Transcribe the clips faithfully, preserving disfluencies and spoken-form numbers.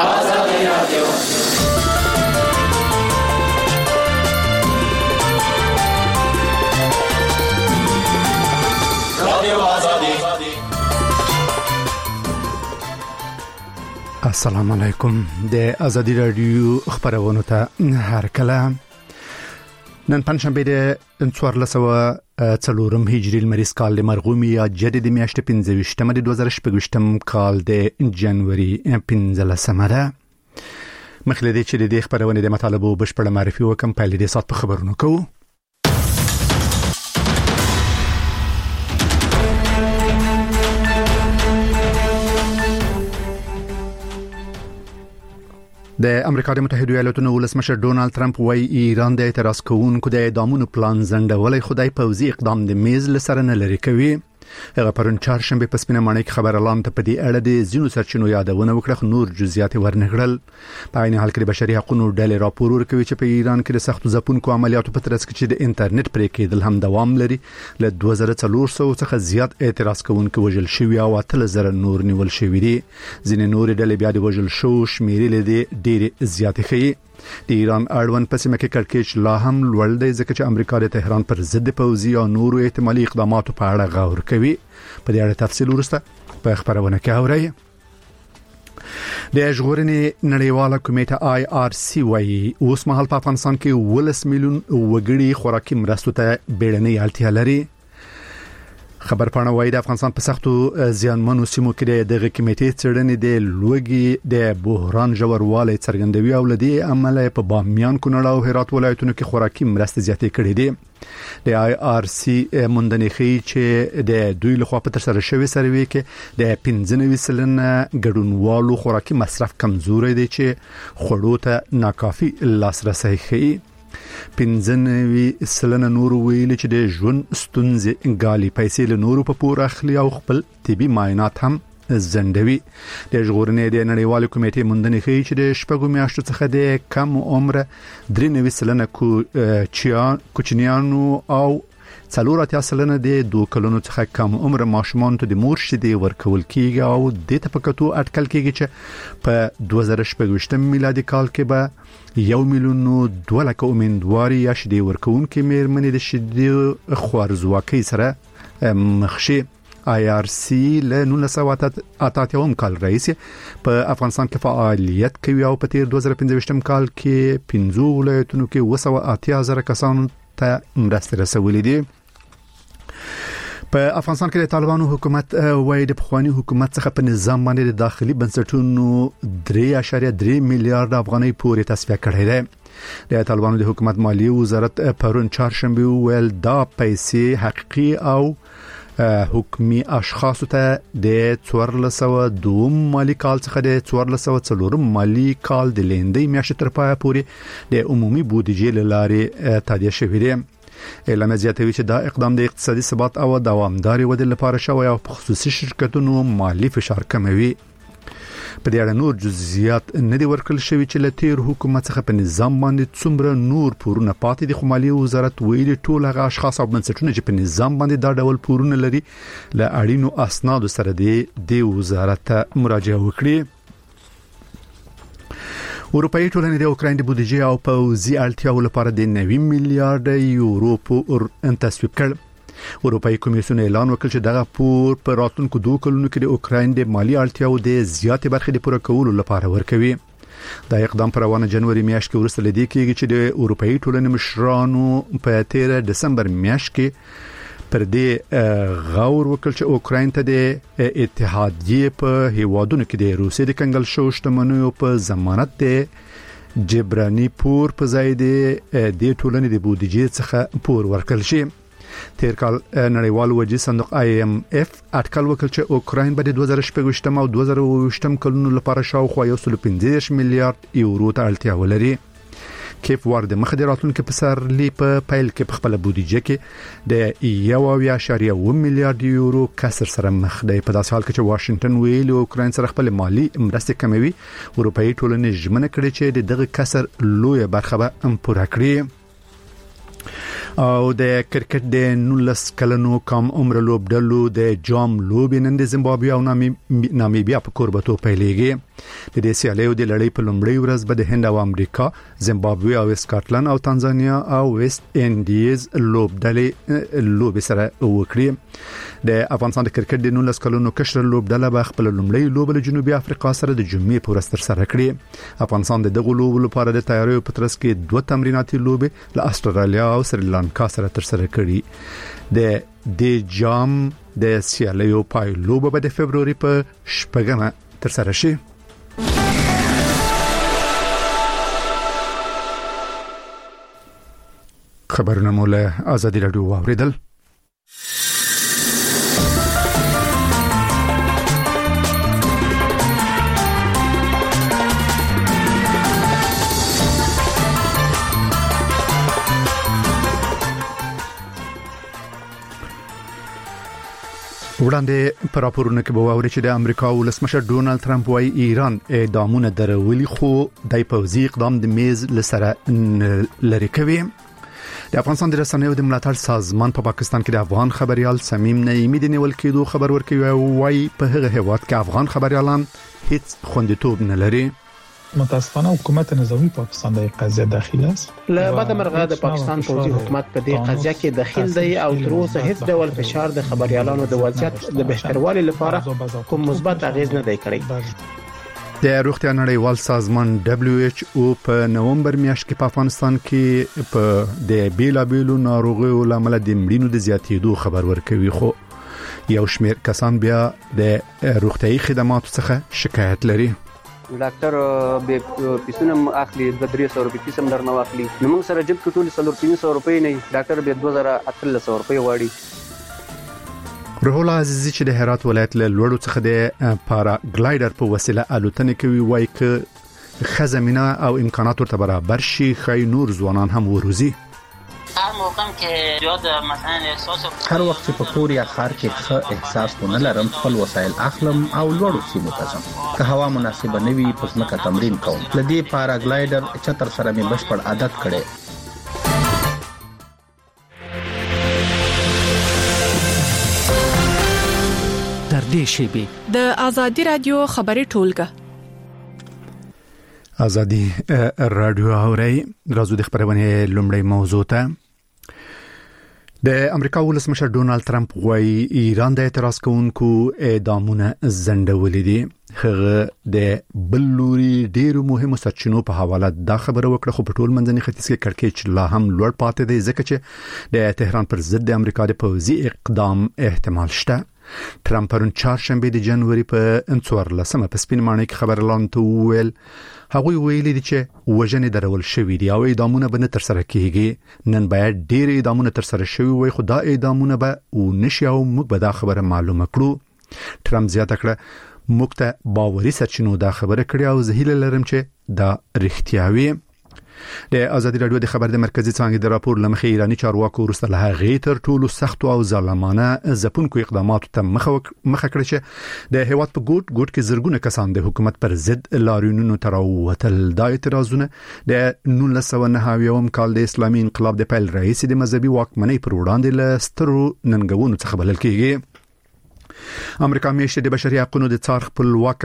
آزادی رادیو رادیو آزادی. السلام علیکم. د آزادی رادیو خبرونه ته هر کله نن پنځشنبه د څوارلس سوه څلورم هجری لمریز کال د مرغومي یا جدید میاشتې پنځه ویشتمه د دوه زره شپږ ویشتم کال د جنوري پنځلسمه ده. مخکې د چې د خبرونه د مطالبو بشپړ معرفي وکم په لیدې سات په خبرونو کوو. د امریکا د متحده ایالاتونو ولسمشر ډونالد ترامپ وايي ایران د اعتراض کوونکو د اعدامونو پلان زندولې خدای پوزي اقدام د میز لسره نه لري کوي. هغه پرون چهارشنبه په سپینه ماڼۍ کې خبر اعلان ته په دې اړه د زینو سرچینو یادونه وکړه، نور جزئیات ورنغړل. په عین حال کې د بشري حقوقو ډلې راپور ورکوي چې په ایران کې د سختو ځپونکو عملیاتو په ترڅ کې چې د انټرنیټ پرې کېدل هم دوام لري. له دوه زره څلور سوه څخه زیات اعتراض کوونکو وژل شوي او اتلس زره نور نیول شوي دي. ځینې نور ډلې بیا د وژل شو شمیرې لدې ډېر زیات ښيي. د ایران اړوند په سیمه کې کړکېچ لا هم لوړ دی ځکه چې امریکا د تهران پر ضد پوځي او نورو احتمالي اقداماتو په اړه غور کوي. په دې اړه تفصیل ورسته په خبرونه کې اورئ. د ژغورنې نړیواله کمیټه آی آر سی وايي اوس مهال په افغانستان کې ولس میلیون وګړي خوراکي مرستو ته بیړنۍ اړتیا لري. خبرپاڼه وايي د افغانستان په سختو زیانمنو سیمو کې دغه کمیټې څېړنې د لوګي د بحران ژوروالی څرګندوي او لدی عمل په بامیان، کونړ او هرات ولایتونو کې خوراکي مرستې زیاتې کړې دي. د آی آر سی موندنې ښيي چې د دوی لخوا په ترسره شوی سروې کې د پنځه نوي سلنه ګډونوالو خوراکي مصرف کمزوري دي چې خوړو ته ناکافي لاسرسي ښيي. پنځه نوي سلنه نور ویل چې د ژوند ستونزې غالي پیسې له نورو په پور اخلي او خپل طبي معاینات هم زندوي. د ژغورنې د نړیوالې کمیټې موندنې ښيي چې د شپږو میاشتو څخه د کم عمر درې نوي سلنه کوچنیانو او څلور اتیا سلنه د دوه کلونو څخه کم عمر ماشومان ته د مور شیدې ورکول کیږي او د تفکتو اټکل کیږي چې په دوه زره شپږ ویشتم میلادي کال کې به یو میلیون دوه لکه امیندواري یا شیدې ورکوونکې مېرمنې د شیدې خوارزواکۍ سره مخ شي. آی آر سی له نولس سوه اته اتیا کال راهیسې په افغانستان کې فعالیت کوي او په تیر دوه زره پنځه ویشتم کال کې پنځه ولایتونو کې اوه سوه اتیا زره کسانو ته مرستې رسولې دي. په افغانستان کې د طالبانو حکومت وايي د پخوانی حکومت څخه په نظام باندې د داخلي بنسټونو درې اعشاریه درې میلیارډ افغانۍ پورې تصفیه کړې ده. د طالبانو د حکومت مالیې وزارت پرون چهارشنبه ویل دا پیسې حقيقي او حکومي اشخاص ته د څوارلس سوه دوه مالی کال څخه د څوارلس سوه څلور مالی کال د لیندۍ میاشتې تر پایه پورې د عمومي بودیجې لارې تادیه شوې ده. اعلان زیاتوي چې دا اقدام د اقتصادي ثبات او دوامداري ودې لپاره شوی او خصوصي شرکتونو مالی فشار کموي. په دې اړه نور جزئیات نه دي ورکړل شوی چې له تیر حکومت څخه په نظام باندې څومره نور پورونه پاتې دي. خو مالی وزارت ویلي ټول هغه اشخاص او بنسټونه چې په نظام باندې دا ډول پورونه لري له اړینو اسنادو سره دی د وزارت ته مراجعه وکړي. اروپאי ټولنې د اوکراین د بودیجې او پوځي اړتیاو لپاره د نوي میلیارډ یورو پور تصویب کړ. اروپאי کمیسیون اعلان وکړ چې دغه پور په راتلونکو دوه کلونو کې د اوکراین د مالی اړتیاو د زیاتې برخې د پوره کولو لپاره ورکوي. دا اقدام پر روانه جنوري میاشت کې ورسته لدی کېږي چې د اروپאי ټولنې مشرانو په تیر دسمبر میاشت کې پر دې غور وکړ چې اوکراین ته د اتحادیې په هیوادونو کې د روسیې د کنګل شو شتمنیو په ضمانت د جبراني پور په ځای د ټولنې د بودیجې څخه پور ورکړل شي. تیر کال نړیوال وجې صندوق آی ایم اف اټکل وکړ چې اوکراین به د دوه زره شپږ ویشتم او دوه زره اووه ویشتم کلونو لپاره شاوخوا یو سل پنځه دېرش میلیارډ یورو ته اړتیا ولري. کیف وارد مخ د راتلونکو په سرلی په پیل کې په خپل بودیجه کې د یو اعشاریه اووه میلیارډ یورو کسر سره مخ دی. په داسې حال کې چې واشنگټن ویلي اوکراین سره خپل مالی مرستې کموي، اروپאי ټولنې ژمنه کړې چې دغه کسر لوی برخه به پوره کړي. او د کرکټ د نولس کلنو کم عمر لوبډلو د جام لوبې نن د زیمبابوې او نامیبیا په کوربتو پیلېږي. د دې سیالیو د لړۍ په لومړۍ ورځ به د هند او امریکا، زیمبابوې او اسکاټلند او تانزانیا او ویست انډیز لوبډلې لوب سره وکړي. د افغانستان د کرکټ د نولس کلونو کشر لوبډله به خپل لومړۍ لوب له جنوبي افریقا سره د جمعې په ورځ تر سره کړي. افغانستان د دغه لوب لپاره د تیاریو په ترڅ کې دوه تمریناتي لوبې له استرالیا او سریلانکا سره تر سره کړي. د د جام د سیالیو پای لوب به د فبرवरी په شپږمه تر سره شي. خبرونه مولا آزادی رادیو واوریدل. وړاندې پر راپورونه کې به واوري چې د امریکا ولسمشر ډونالد ترامپ وايي ایران اعدامونه درولي خو د پوځي اقدام د میز لسره لري کوي. د افغانستان د رسنیو د ملاتړ سازمان په پا پاکستان کې د افغان خبريال سمیم نعیمی د نیول کېدو خبر ورکوي او وايي په هغه هیواد کې افغان خبريالان هیڅ خوندیتوب نه لري. متاسفانه حکومت نظامی پاکستان د قضیه داخلي است. له بعد مرغه د پاکستان پوځي حکومت په دې قضیه کې داخل دی او تر اوسه هیڅ ډول فشار د خبريالانو د وضعیت د بهتروالي لپاره کوم مثبت اغیز نه دی کړی. د روغتیا نړیوال سازمان دبليو ایچ او په نومبر میاشت کې په افغانستان کې په د بیلابیلو ناروغیو لامل د مړینو د زیاتېدو خبر ورکوي، خو یو شمېر کسان بیا د روغتيایي خدماتو څخه شکایت لري. ډاکټر به پیسونه اخلي د درې سوه روپۍ پیسم درنه واخلي، نو موږ سره جب ټول څلور پنځه سوه روپۍ نه، ډاکټر به دوه زره اتلس سوه روپۍ واړي. روح الله عزیزی چې د هرات ولایت له لوړو څخه د پارا ګلایډر په وسیله الوتنه کوي، وایي ک خزمینه او امکانات ورته برابر شي خای نور ځوانان هم وروزي. هر موقع کې زیاد مثلا احساس هر وخت په کور یا خار کې ښه احساس ونه لرم، خپل وسایل اخلم او لوړو سیمو ته ځم. که هوا مناسبه نه وي پس مکه تمرین کوم. لدی پارا ګلایډر چتر سره مې بشپړ عادت کړي. تر دې شی د آزادی رادیو خبري ټولګه آزادی رادیو اوري راځو د خبرونه لومړی موضوع ته. د امریکا ولسمشر ډونالد ترامپ وايي ایران د اعتراض کوونکو اعدامونه زندولې دي. هغه د بلوري ډیرو مهمو سرچینو په حواله دا خبره وکړه، خو په ټول منځني ختیځ کې کړکېچ لا هم لوړ پاتې دی ځکه چې د تهران پر ضد د امریکا د پوځي اقدام احتمال شته. ترامپ پرون چهارشنبه د جنوري په څوارلسمه په سپین ماڼۍ کې خبر اعلان ته ویل هغه ویلي دي چې وژنې درول شوې دي او اعدامونه به نه تر سره کیږي. نن باید ډېر اعدامونه تر سره شوي وي، خو دا اعدامونه به ونشي او موږ به دا خبره معلومه کړو. ترامپ زیاته کړه موږ ته باوري سرچینو دا خبره کړې او زه هیله لرم چې دا رښتیا وي. د آزادی رادیو د خبر د مرکزی څانګې د راپور لمخې ایرانی چارواکو وروسته له هغې تر ټولو سخت او ظالمانه ځپونکو اقداماتو ته مخه مخه کړې چې د هیواد په ګوټ ګوټ کې زرګونه کسان د حکومت پر ضد لاریونونو تر وتل. دا اعتراضونه د نولس سوه نهه اویایم کال د اسلامي انقلاب د پیل رئیس د مذهبي واکمنۍ پر وړاندې له سترو ننګونو څخه بلل کېږي. امریکا میشته د بشري حقوقو د څار خپلواک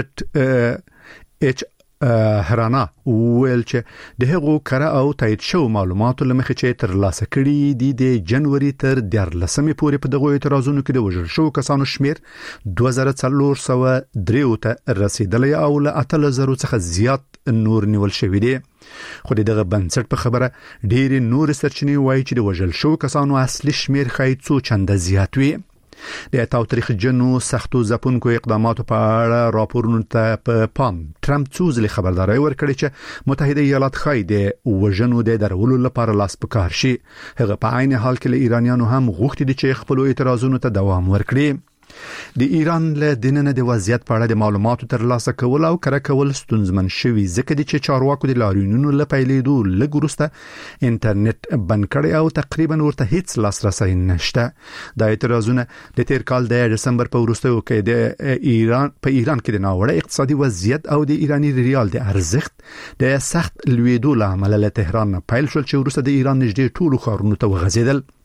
بنسټ اچ هرانا ویل چې د هغو کره او تایید شو معلوماتو لمخې چې تر لاسه کړي دي د جنوري تر دیارلسمې پورې په دغه اعتراضونو کې د وژل شو کسانو شمیر دوه زره څلور سوه درې ته رسیدلی او له اتلس زرو څخه زیات نور نیول شوي دي. خو دغه بنسټ په خبره ډېرې نور سرچینې وایي چې د وژل شو کسانو اصلي شمیر ښایي څو چنده زیات وي. د تاو تاریخ جنو سختو ځپونکو اقداماتو په اړه راپورونو ته په پام ترامپ څو ځلې خبرداري ورکړې چې متحده ایالات ښایي د وژنو د درولو لپاره لاس په کار شي. هغه په عین حال کې له ایرانیانو هم غوښتي دي چې خپل اعتراضونو ته دوام ورکړي. د ایران له دننه د وضعیت په اړه د معلوماتو ترلاسه کول او کره کول ستونزمن شوي ځکه چې چارواکو د لاریونونو له پیلېدو لږ وروسته انټرنیټ بند کړی او تقریبا ورته هیڅ لاسرسی نشته. دا اعتراضونه د تیر کال د دسمبر په وروستیو کې د ایران په ایران کې د ناوړه اقتصادي وضعیت او د ایرانی ریال د ارزښت د سخت لویدو له امله له تهران نه پیل شول چې وروسته د ایران نږدې ټولو ښارونو ته وغځېدل.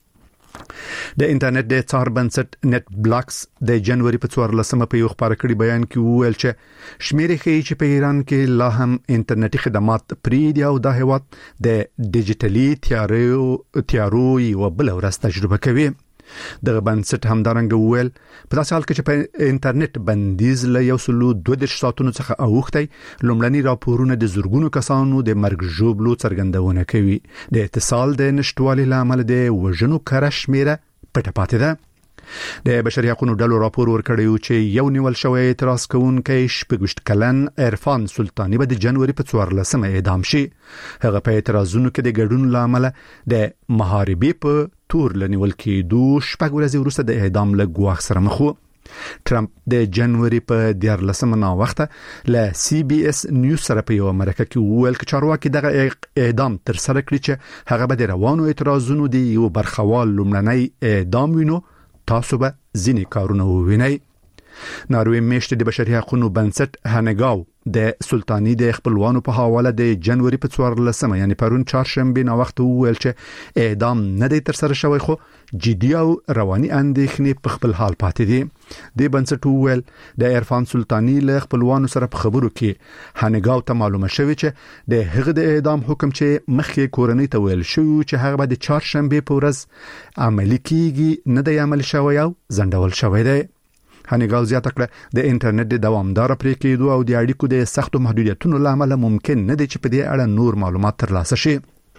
د انټرنیټ د څار بنسټ نت بلاکس د جنوري په څوارلسمه په یو خبر کړي بیان کې وویل چې شمیرې ښیي چې په ایران کې لا هم انټرنیټي خدمات پرې دی او د هیواد د ډیجیټلي تیارو تیارو یو بل ورځ تجربه کوي. دغه بنسټ همدارنګه وویل په داسې حال کې چې په انټرنیټ بندیز له یو سلو دوه دېرش ساعتونو څخه اوښتی لومړني راپورونه د زورګونو کسانو د مرګ ژوبلو څرګندونه کوي. د اتصال د نشټوالي له امله د وژنو کره شمیره پټه پاتې ده. د بشري حقوقو ډلو راپور ورکړی چې یو نیول شوی اعتراض کوونکی شپږ کلن عرفان سلطانی به د جنوري په څوارلسمه اعدام شي. هغه په اعتراضونو کې د ګډون له امله د محاربې په تور لنیول کېدو شپږ ورځې وروسته د اعدام له ګواښ سره مخ و. ټرمپ د جنوري په دیارلسمه ناوخته له سی بي اس نیوز سره په یو مرکه کې وویل چې چارواکي دغه اعدام تر سره کړی چې هغه به د روانو اعتراضونو دی یو برخوال لومړنی اعدام وینو، تاسو به ځینې کارونه ووینئ. ناروې میشت د بشري حقوقو بنسټ هنګاو د سلطانی د خپلوانو په حواله د جنوري په څوارلسمه یعنی پرون چهارشنبه نا وخت وویل چې اعدام نه دی تر سره شوی خو جدي او رواني اندېښنې په خپل حال پاتې دي. د بنسټ وویل د عرفان سلطانی له خپلوانو سره په خبرو کې هنګاو ته معلومه شوی چې د هغه د اعدام حکم چې مخکې کورنۍ ته ویل شو چې هغه به د چهارشنبه په ورځ عملي کیږي نه دی عمل شوی او ځنډول شوی دی. هنګاو زیاته کړه د انټرنیټ د دوامدار پرې کېدو او د اړیکو د سختو محدودیتونو لامل ممکن نه دی چې په دې اړه نور معلومات ترلاسه شي.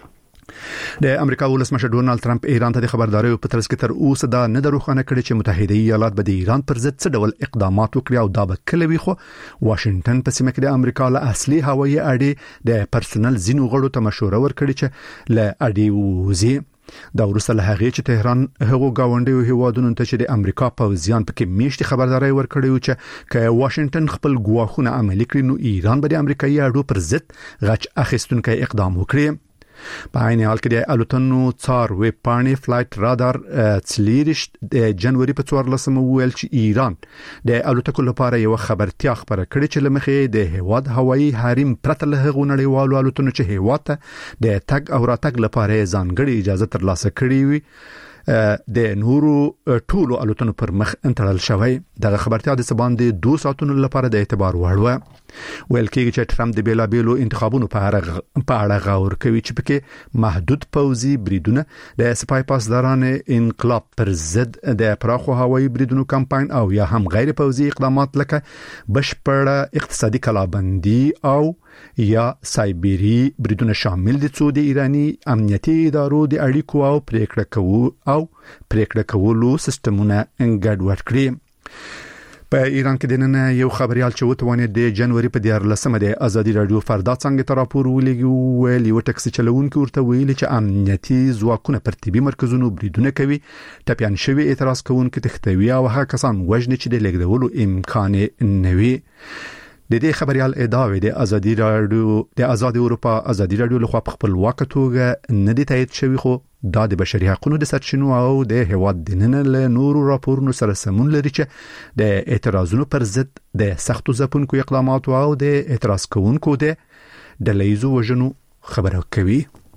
د امریکا ولسمشر ډونالد ټرمپ ایران ته د خبرداري په ترڅ کې تر اوسه دا نه دروخانه کړي چې متحده ایالات به د ایران پر ضد څه ډول اقدامات وکړي او دا به کله وي. خو واشنگټن په سیمه کې د امریکا له اصلي هوایي اډې د پرسونل زینو غړو ته مشوره ورکړي چې له اډې ووزي. دا ورسره له هغه چې تهران هغو گاونډیو هیوادونو ته چې د امریکا پوځیان پکې میشتي خبرداري ورکړي و چې ک واشنگټن خپل ګواښونه عملي کړي نو ایران به د امریکایي اډو پر ضد غچ اخیستونکو اقدام وکړي. په عین حال کې د الوتنو څار ویب پاڼې فلایټ رادار څلېرش د جنوري په څوارلسمه ویل چې ایران د الوتکو لپاره یو خبرتیا خبره کړې چې لمخې د هیواد هوایي حریم پرته له هغو نړیوالو الوتنو چې هیواد ته د تګ او راتګ لپاره ځانګړي اجازه ترلاسه کړې وي د نورو ټولو الوتنو پر مخ انتړل شوی. دغه خبرتیا د سبان د دوه ساعتونو لپاره د اعتبار وړ و. ویل کېږي چې ټرمپ د بیلابېلو انتخابونو په اړه په اړه غور کوي چې پکې محدود پوځي بریدونه د سپای پاسداران انقلاب پر ضد د پراخو هوایي بریدونو کمپاین او یا هم غیر پوځي اقدامات لکه بشپړه اقتصادي کلابندي او یا سایبری بریدونه شامل دي چې د ایرانی امنیتي ادارو د اړیکو او پریکړه کوو او پریکړه کولو سیستمونه ګډوډ کړي. په ایران کې د نن یو خبريال چې وتوانه د جنوري په دیارلسمه د ازادي رادیو فردا څنګه تر راپور ولګي ویل یو ټکسي چلوونکو ورته ویل چې امنیتي ځواکونه پر طبي مرکزونو بریدونه کوي، ټپيان شوی اعتراض کوونکو تختوي او هغه کسان وژني چې د لګدولو امکان نه وي. د دې خبريال ادعاوې د ازادي رادیو د آزاد اروپا ازادي رادیو لخوا په خپل واک توګه نه دي تایید شوی خو دا د بشري حقوقو د سرچینو او د هیواد د نن له نورو راپورونو سره سمون لري چې د اعتراضونو پر ضد د سختو ځپونکو اقداماتو او د اعتراض کوونکو د ډله‌ییزو وژنو خبره کوي.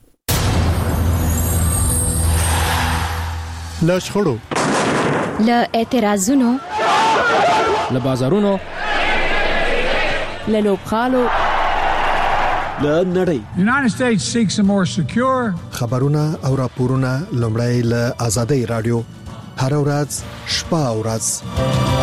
له شخړو، له اعتراضونو، له بازارونو، له لوبخالو، له نړۍ United States seeks a more secure خبرونه او راپورونه لومړی له آزادۍ رادیو هر ورځ شپه او ورځ.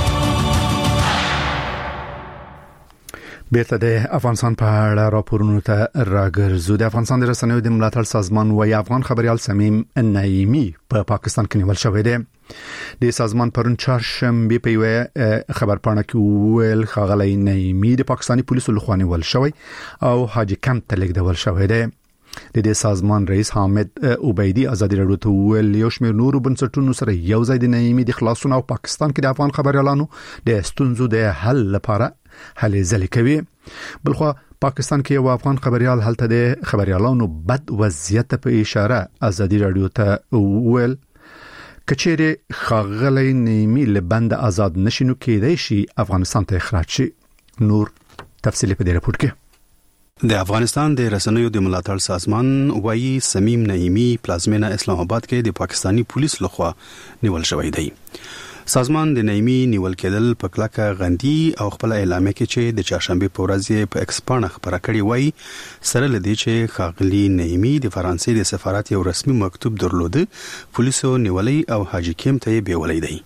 بیرته د افغانستان په اړه راپورونو ته راګرځو. د افغانستان د رسنیو د ملاتړ سازمان وايي افغان خبريال سمیم نعیمی په پاکستان کې نیول شوی دی. د سازمان پرون چهارشنبه په یو خبرپاڼه کې ویل خغلی نعیمی د پاکستاني پولیسو لخوا نیول شوی او حاجی کمپ ته لیږدول شوی دی. د دې سازمان رئیس حامد عبیدی ازادي رادیو ته ویل یو شمېر نورو بنسټونو سره یو ځای د نعیمی د خلاصون او پاکستان کې د افغان خبريالانو د ستونزو د حل لپاره هلې ځلې کوي. بلخو پاکستان کې یو افغان خبريال هلته د خبريالانو بد وضعیت په اشاره ازادي رادیو ته ویل کچېره خغلی نعیمی له بند آزاد نشینو کېدای شي افغانستان ته اخراج شي. نور تفصیلی په دې راپور کې. د افغانستان د رسنیو د ملاتړ سازمان وایي سمیم نعیمی پلازمینه اسلام آباد کې د پاکستانی پولیس لخوا نیول شوی دی. سازمان د نعیمی نیول کېدل په کلکه غندي او خپل اعلامیه کې چې د چهارشنبه په ورځ په ایکسپانه خبره کړې وایي سره لدی چې خاغلی نعیمی د فرانسې د سفارت یو رسمي مکتوب درلوده پولیسو نیولې او حاجی کیم ته بیولې دی.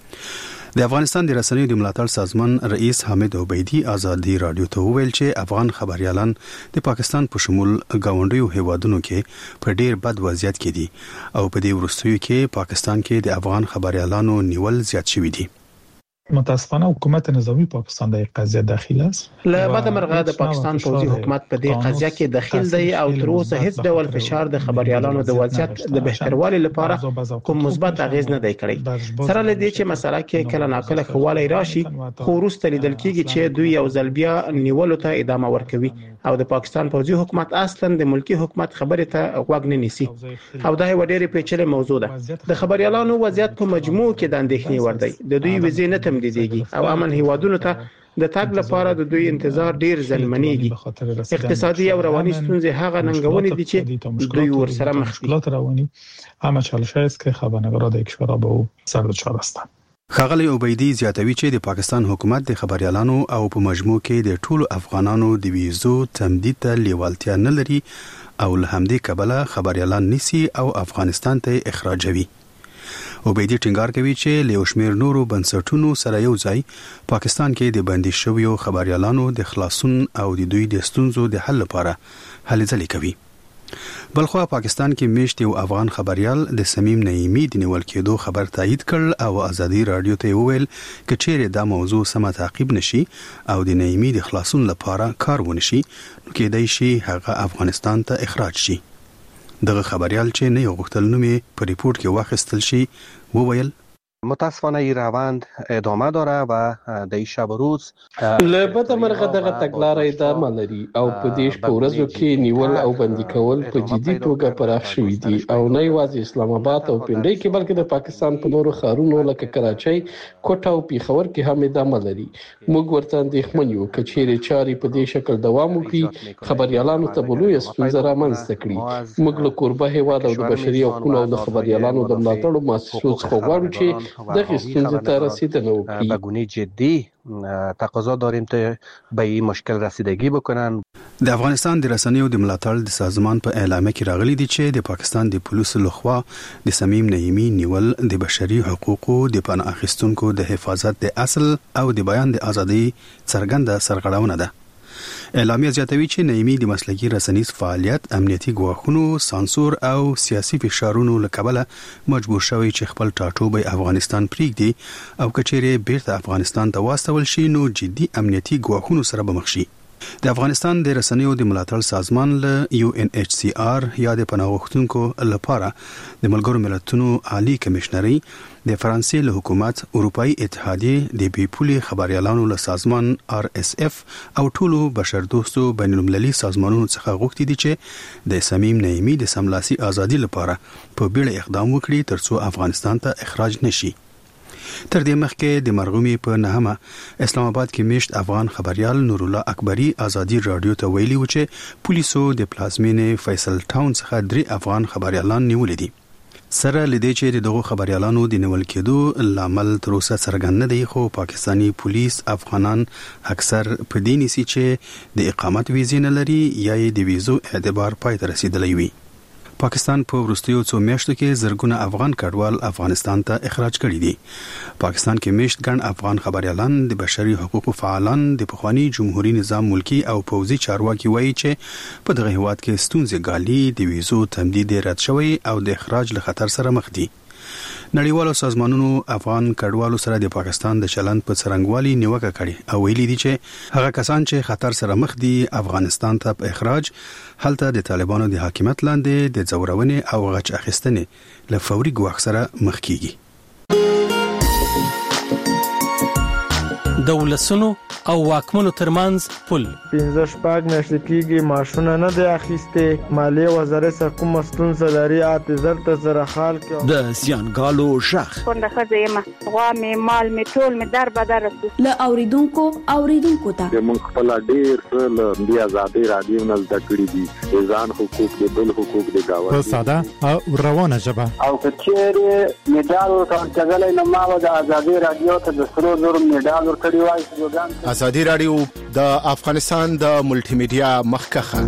د افغانستان د رسنیو د ملاتړ سازمان رئیس حامد عبیدی آزادي رادیو ته وویل چې افغان خبريالان د پاکستان په شمول گاونډیو هیوادونو کې په ډیر بد وضعیت کې دي او په دې وروستیو کې پاکستان کې د افغان خبريالانو نیول زیات شوی دي. متاسفانه حکومت نظامی پاکستان د قضیه داخل است. له بعد مرغه د پاکستان پوځي حکومت په دې قضیه کې داخل دی او تر اوسه هیڅ ډول فشار د خبريالانو د وضعیت د بهترولو لپاره کوم مثبت اغیز نه دی کړی. سره لدی چې مسله کې کله ناکله خواله راشي خو وروسته لیدل کېږي چې دوی یو ځل بیا نیولو ته ادامه ورکوي او د پاکستان پوځي حکومت اصلا د ملکی حکومت خبره ته غوږ نه نیسي او دا یو ډېر پیچلې موضوع ده. د خبريالانو وضعیت په مجموع کې د اندېښنې وړ دی. د دوی ویزې نه تمدیدېږي او امن هیوادونو ته د تاګ لپاره د دوی انتظار ډیر زلمنيږي. اقتصادي او رواني ستونزې هغه ننګونې دي چې دوی ورسره مخ دي. رواني همه چالش‌های است که خبرنگاران در کشورها به او سر دچار هستند. خاغلی عبیدی زیاتوي چې د پاکستان حکومت د خبريالانو او په مجموع کې د ټولو افغانانو د ویزو تمدید ته لیوالتیا نه لري او له همدې کبله خبريالان نسی او افغانستان ته اخراجوي. عبیدی ټینګار کوي چې له شمیر نورو بنسټونو سره یو ځای پاکستان کې د بندي شویو خبريالانو د خلاصون او د دوی د ستونزو د حل لپاره هلې ځلې کوي. بلخو پاکستان کې میشت یو افغان خبريال د سمیم نعیمی د نیول کېدو خبر تایید کړ او آزادي رادیو ته وویل چې چیرې دا موضوع سم تعقیب نشي او د نعیمی د خلاصون لپاره کار ونشي نو کېدای شي هغه افغانستان ته اخراج شي. دغه خبريال چې نه یو غوښتل نومي په ریپورت کې واخیستل شي وویل متاسفانه این روند ادامه داره و د این شب و روز له بد مرغه دغه تګلارې ادامه لري او په دې شپه ورځو کې نیول او بندي کول په جدي توګه پراخ شوي دي او نه یوازې اسلام آباد او پنډۍ کې بلکې د پاکستان په نورو ښارونو لکه کراچۍ، کوټه او پیښور کې هم ادامه لري. موږ ورته اندېښمن یو که چیرې چارې په دې شکل دوام وکړي خبريالانو ته به لویه ستونزه رامنځته کړي. موږ له کوربه هیواد او د بشري حقوقو او د خبريالانو د ملاتړو مؤسسو څخه غواړو چې دغه ستونزې ته رسیدنه وکړي. به گونه جدی تقاضا داریم که به این مشکل رسیدگی بکنن. د افغانستان د رسنیو د ملاتړ د سازمان په اعلامیه کې راغلي دي چې د پاکستان د پولیسو لخوا د سمیم نعیمی نیول د بشري حقوقو د پناه اخیستونکو د حفاظت د اصل او د بیان د ازادۍ څرګنده سرغړونه ده. اعلامیه زیاتوي چې نعیمی د مسلکي رسنیز فعالیت، امنیتي ګواښونو، سانسور او سیاسي فشارونو له کبله مجبور شوی چې خپل ټاټوبی افغانستان پریږدي او کچېرې بیرته افغانستان ته واستول شي نو جدي امنیتي ګواښونو سره به مخ شي. د افغانستان د رسنیو د ملاتړ سازمان له یو ان ایچ سی آر یا د پناه غوښتونکو لپاره د ملګرو ملتونو عالی کمشنري د فرانسې له حکومت، اروپאי اتحادیه، د بي پولي خبريالانو له سازمان آر اس اف او ټولو بشردوستو بین المللي سازمانونو څخه غوښتي دي چې د سمیم نعیمی د سملاسي ازادي لپاره په بیړه اقدام وکړي ترڅو افغانستان ته اخراج نشي. تر دې مخکې د مرغومي په نهمه اسلام آباد کې میشت افغان خبريال نور الله اکبری آزادي رادیو ته ویلي و چې پولیسو د پلازمینې فیصل ټاون څخه درې افغان خبريالان نیولې دي. سره لدی چې دغه خبريالانو د نیول کېدو لامل تر اوسه څرګند نه دی خو پاکستانی پولیس افغانان اکثر په دې نسی چې د اقامت ویزې نه لري یا د ویزو اعتبار پای ته رسیدلی وي. پاکستان په وروستیو څو میاشتو کې زرګونه افغان کډوال افغانستان ته اخراج کړي دي. پاکستان کې میشت ګڼ افغان خبريالان د بشري حقوقو فعالان د پخوانی جمهوریت نظام ملکی او پوځي چارواکي وایي چې په دغه هیواد کې ستونزې ګالي د ویزو تمدید رد شوی او د اخراج له خطر سره مخ دي. نړیوالو سازمانونو افغان کډوالو سره د پاکستان د چلند په څرنګوالي نیوکه کړې او ویلي دي چې هغه کسان چې خطر سره مخ دي افغانستان ته په اخراج هلته د طالبانو د حاکمیت لاندې د ځورونې او غچ اخیستنې له فوري ګواښ سره مخ کیږي. د ولسونو او واکمنو ترمنځ پل. پنځه شپږ میاشتې کېږي ماشونه نه دی اخیسته. مالیه وزارت سره کوم ستونزه لري اعتذار ته سره حال کې. د زیانګالو شخ څنګه خځه ما غوا می مال می ټول می در بدر ل اوریدونکو اوریدونکو ته موږ خپل ډیر څه د آزادۍ رادیو نه زده کړی دي. ځان حقوق د بل حقوق د گاوند په ساده او روانه ژبه. او کچېره میډال ورکړل نو ما د آزادۍ رادیو ته د سرو زر میډال ورکړی وای. آزادۍ رادیو د افغانستان د ملټي میډیا مخکخه.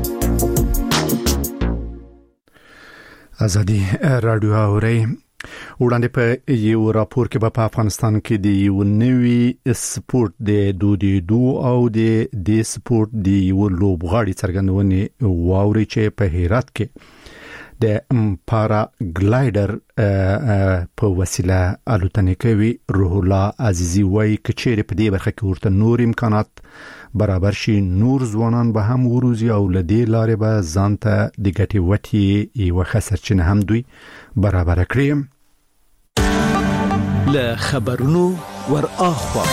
آزادۍ رادیو اوري وړاندې په یو راپور کې په افغانستان کې د یو نوي سپورت د دودیدو او د د سپورت د یو لوبغاړي څرګندونې واوري چې په هرات کې د پارا ګلایډر په وسیله الوتنې کوي. روح الله عزیزي وایي کچېره په دې برخه کې ورته نور امکانات برابر شي نور ځوانان به هم وروزي او لدې لارې به ځانته د ګټې وټي یو خسرچنه هم دوی برابر کړي. له خبرونو ور اخوا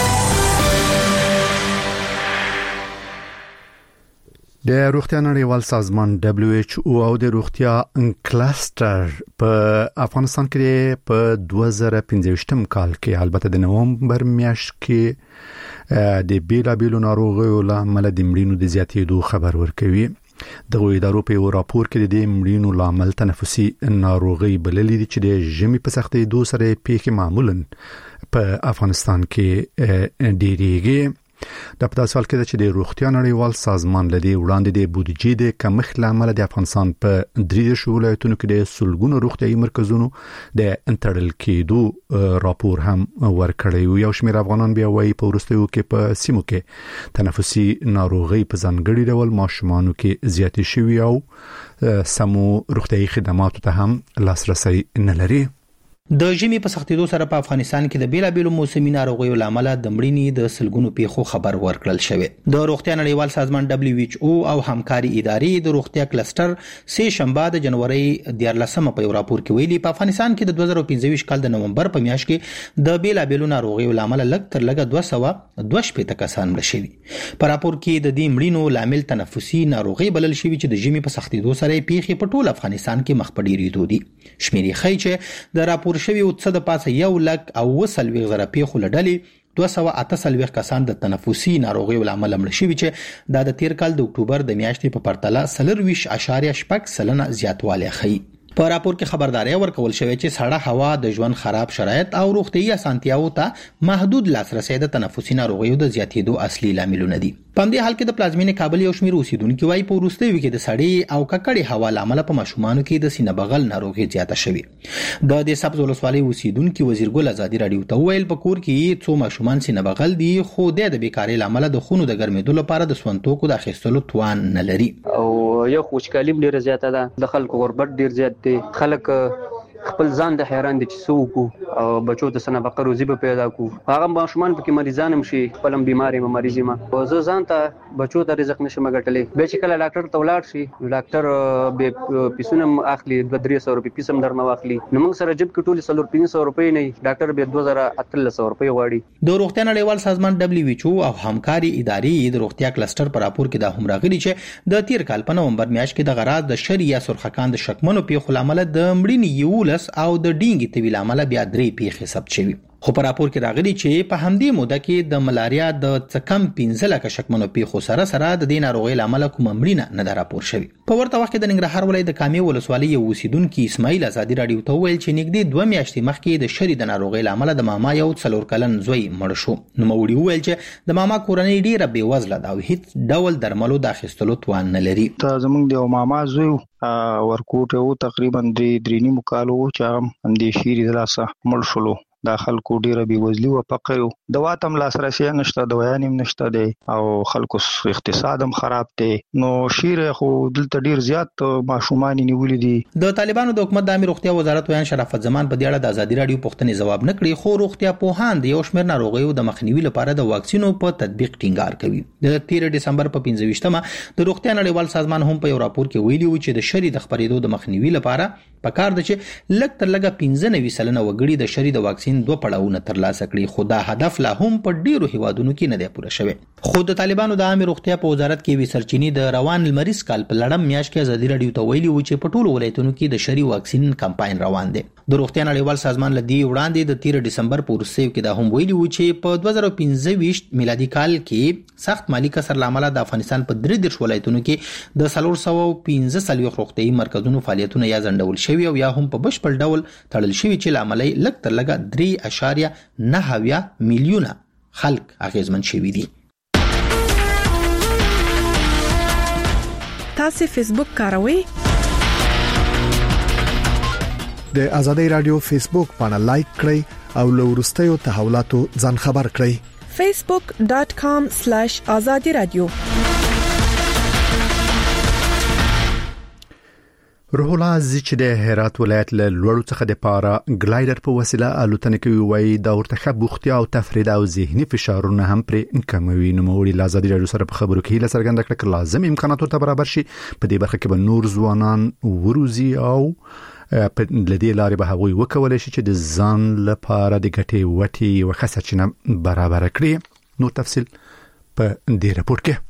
د روغتیا نړیوال سازمان دبليو ایچ او او د روغتیا کلستر په افغانستان کې په دوه زره پنځه کال کې البته د نومبر میاشت کې د بیلابیلو ناروغیو لامل د مړینو د زیاتېدو خبر ورکوي. دغه ادارو په یو راپور کې د مړینو لامل تنفسي ناروغي بللې دي چې د ژمي په سختېدو سره پیښې معمولاً په افغانستان کې ډېریږي. د په تاسو کې چې د روغتیا نړیوال سازمان لدی وړاندې د بودیجې د کمښت لامل د افغانستان په درې ولایتونو کې د سلګونو روغتیايي مرکزونو د انټرل کېدو راپور هم ورکړی. یو شمېر افغانان بیا وايي په ورستیو کې په سیمو کې تنفسي ناروغي په ځانګړي ډول ماشومانو کې زیاتې شوي او سمو روغتیايي خدماتو ته هم لاسرسي نه لري. د ژمي په سختېدو سره په افغانستان کې د بیلابیلو موسمي ناروغیو لامل د مړینې د سلګونو پیښو خبر ورکړل شوی. د روغتیا نړیوال سازمان دبليو ایچ او او همکاري ادارې د روغتیا کلستر سه شنبه د جنوري دیارلسمه په یو راپور کې ویلي په افغانستان کې د دوه زره پنځه کال د نومبر په میاشت کې د بیلابیلو ناروغیو لامل لږ تر لږه دوه سوه دوه شپږ کسان مړ شوي. په راپور کې د دې مړینو لامل تنفسي ناروغي بلل شوی چې د ژمي په سختېدو سره پیښې په ټول افغانستان کې مخ په ډیریدو دي. شمیرې ښیي چې د راپور شوی او څه د پاسه یو لک او وسلوي زره پیښو لړلې دوه سوه اته سلوي کسان د تنفسي ناروغیو لامل مړ شوي چې دا د تیر کال د اکتوبر د میاشتې په پرتله څلورویشت اعشاریه شپږ سلنه زیاتوالی ښیي. په راپور کې خبرداري ورکول شوې چې سړه هوا د ژوند خراب شرایط او روغتيایي اسانتیاو ته محدود لاسرسي د تنفسي ناروغیو د زیاتېدو اصلي لاملونه دي. په دې حال کې د پلازمینې کابل یو شمېر اوسیدونکو وايي په وروستیو کې د سړې او ککړې هوا لامل په ماشومانو کې د سینه بغل ناروغي زیاته شوې. د دې سبز ولسوالۍ اوسیدونکو وزیر ګل آزادي رادیو ته ویل په کور کې څو ماشومان سینه بغل دي خو د بیکاری لامل د خونو د ګرمېدو لپاره د سونتوکو د اخیستلو توان نه لري. او یو خوشکالي ډیره زیاته ده د خلکو غربت ډیر زیات دی. خلک خپل ځان د حیران دي چې څوک او بچو د سنه بقر روزي به پیدا کو هغه ماشومان په کې مریضان هم شي خپلم بیماری م مریضي ما او زه ځان ته بچو ته رزق نشم غټلې به چې کله ډاکټر ته ولاړ شي ډاکټر به پیسونه اخلي دوه درې سوه روپۍ پیسم درنه واخلي نو موږ سره جب کې ټول څلور پنځه سوه روپۍ نه ډاکټر به دوه زره اته سوه روپۍ غواړي. د روغتیا نړیوال سازمان دبليو ایچ او او همکاري ادارې د روغتیا کلستر پر راپور کې د همراغلي چې د تیر کال په نومبر میاشت کې د غراض د شریعه سرخکان د شکمنو پیښو لامل د مړینې یولس او د ډینګي طویل عمله بیا درې پیښې ثبت شوي. خو په راپور کې راغلي چې په همدې موده کې د ملاریا د څکم پنځه لکه شکمنو پیښو سره سره د دې ناروغۍ لامل کوم مړینه نه ده راپور شوی. په ورته وخت کې د ننګرهار ولایت د کامې ولسوالۍ یو اوسیدونکي اسماعیل آزادي رادیو ته ویل چې نږدې دوه میاشتې مخکې د شری د ناروغۍ لامل د ماما یو څلور کلن زوی مړ شو. نو موړي ویل چې د ماما کورنۍ ډیره بې وزله ده او هیڅ ډول درملو د اخیستلو توان نه لري. ته زمونږ د ماما زوی ورکوټ او تقریبا درې درې نیم کالو چې هم د شری د لاسه مړ شلو. دا خلکو ډیره بي وزلي او فقر د واتم لاسرسي نشته د ویانیم نشته دی او خلکو اقتصاد هم خراب دی. نو شیر خو دلته ډیر زیات ماشومان نیولې دي. د طالبانو د حکومت د امیر روغتیا وزارت ویان شرافت زمان په دې اړه د ازادي رادیو پوښتنې ځواب نه کړی خو روغتیا پوهان د یو شمېر ناروغیو د مخنیوي لپاره د واکسینو په تطبیق ټینګار کوي. د تیر دسمبر په پنځه ویشتمه د روغتیا نړیوال سازمان هم په یو راپور کې ویلي و چې د شری د خپرېدو د مخنیوي لپاره پکار ده چې لږ تر لږه پنځه نوي سلنه وګړي د شری د واکسین واکسین دوه پړاوونه ترلاسه کړي، خو دا هدف لا هم په ډیرو هیوادونو کې نه دی پوره شوی. خو د طالبانو د عامه روغتیا په وزارت کې وی سرچینی د روان لمریز کال په لړم میاشت کې ازادي رادیو ته ویلي و چې په ټولو ولایتونو کې د شری واکسین کمپاین روان دی. د روغتیا نړیوال سازمان لدی وړاندې د تیر ډسمبر په ورسېو کې دا هم ویلي و چې په دوه زره پنځه میلادي کال کې سخت مالی کسر لامل د افغانستان په درې دیرش ولایتونو کې د څلور سوه پنځه څلوېښت روغتیايي مرکزونو فعالیتونه یا ځنډول شوي او یا هم په بشپړ ډول تړل شوي چې لامل یې لږ تر لږه درې اعشاریه نهه میلیونه خلک اغیزمن شوي دي. تاسو فیسبوک کاروئ؟ د آزادۍ رادیو فیسبوک پاڼه لایک کړئ او له وروستیو تحولاتو ځان خبر کړئ. facebook dot com slash azadi radio. روح الله عزیز چې د هرات ولایت له لوړو څخه د پارا ګلایډر په وسیله الوتنه کوي وایي د ورته بوختیا او تفرید او ذهني فشارونه هم پر کموي. نو موري لازادي رادیو سره په خبرو کې له څرګنده کړه چې لازم امکانات ته برابر شي په دې برخه کې به نور ځوانان وروزي او په لدې لارې به هغوی وکولای شي چې د ځان لپاره د ګټې وټي او خسرچینه برابر کړي. نو تفصیل په دې راپور کې.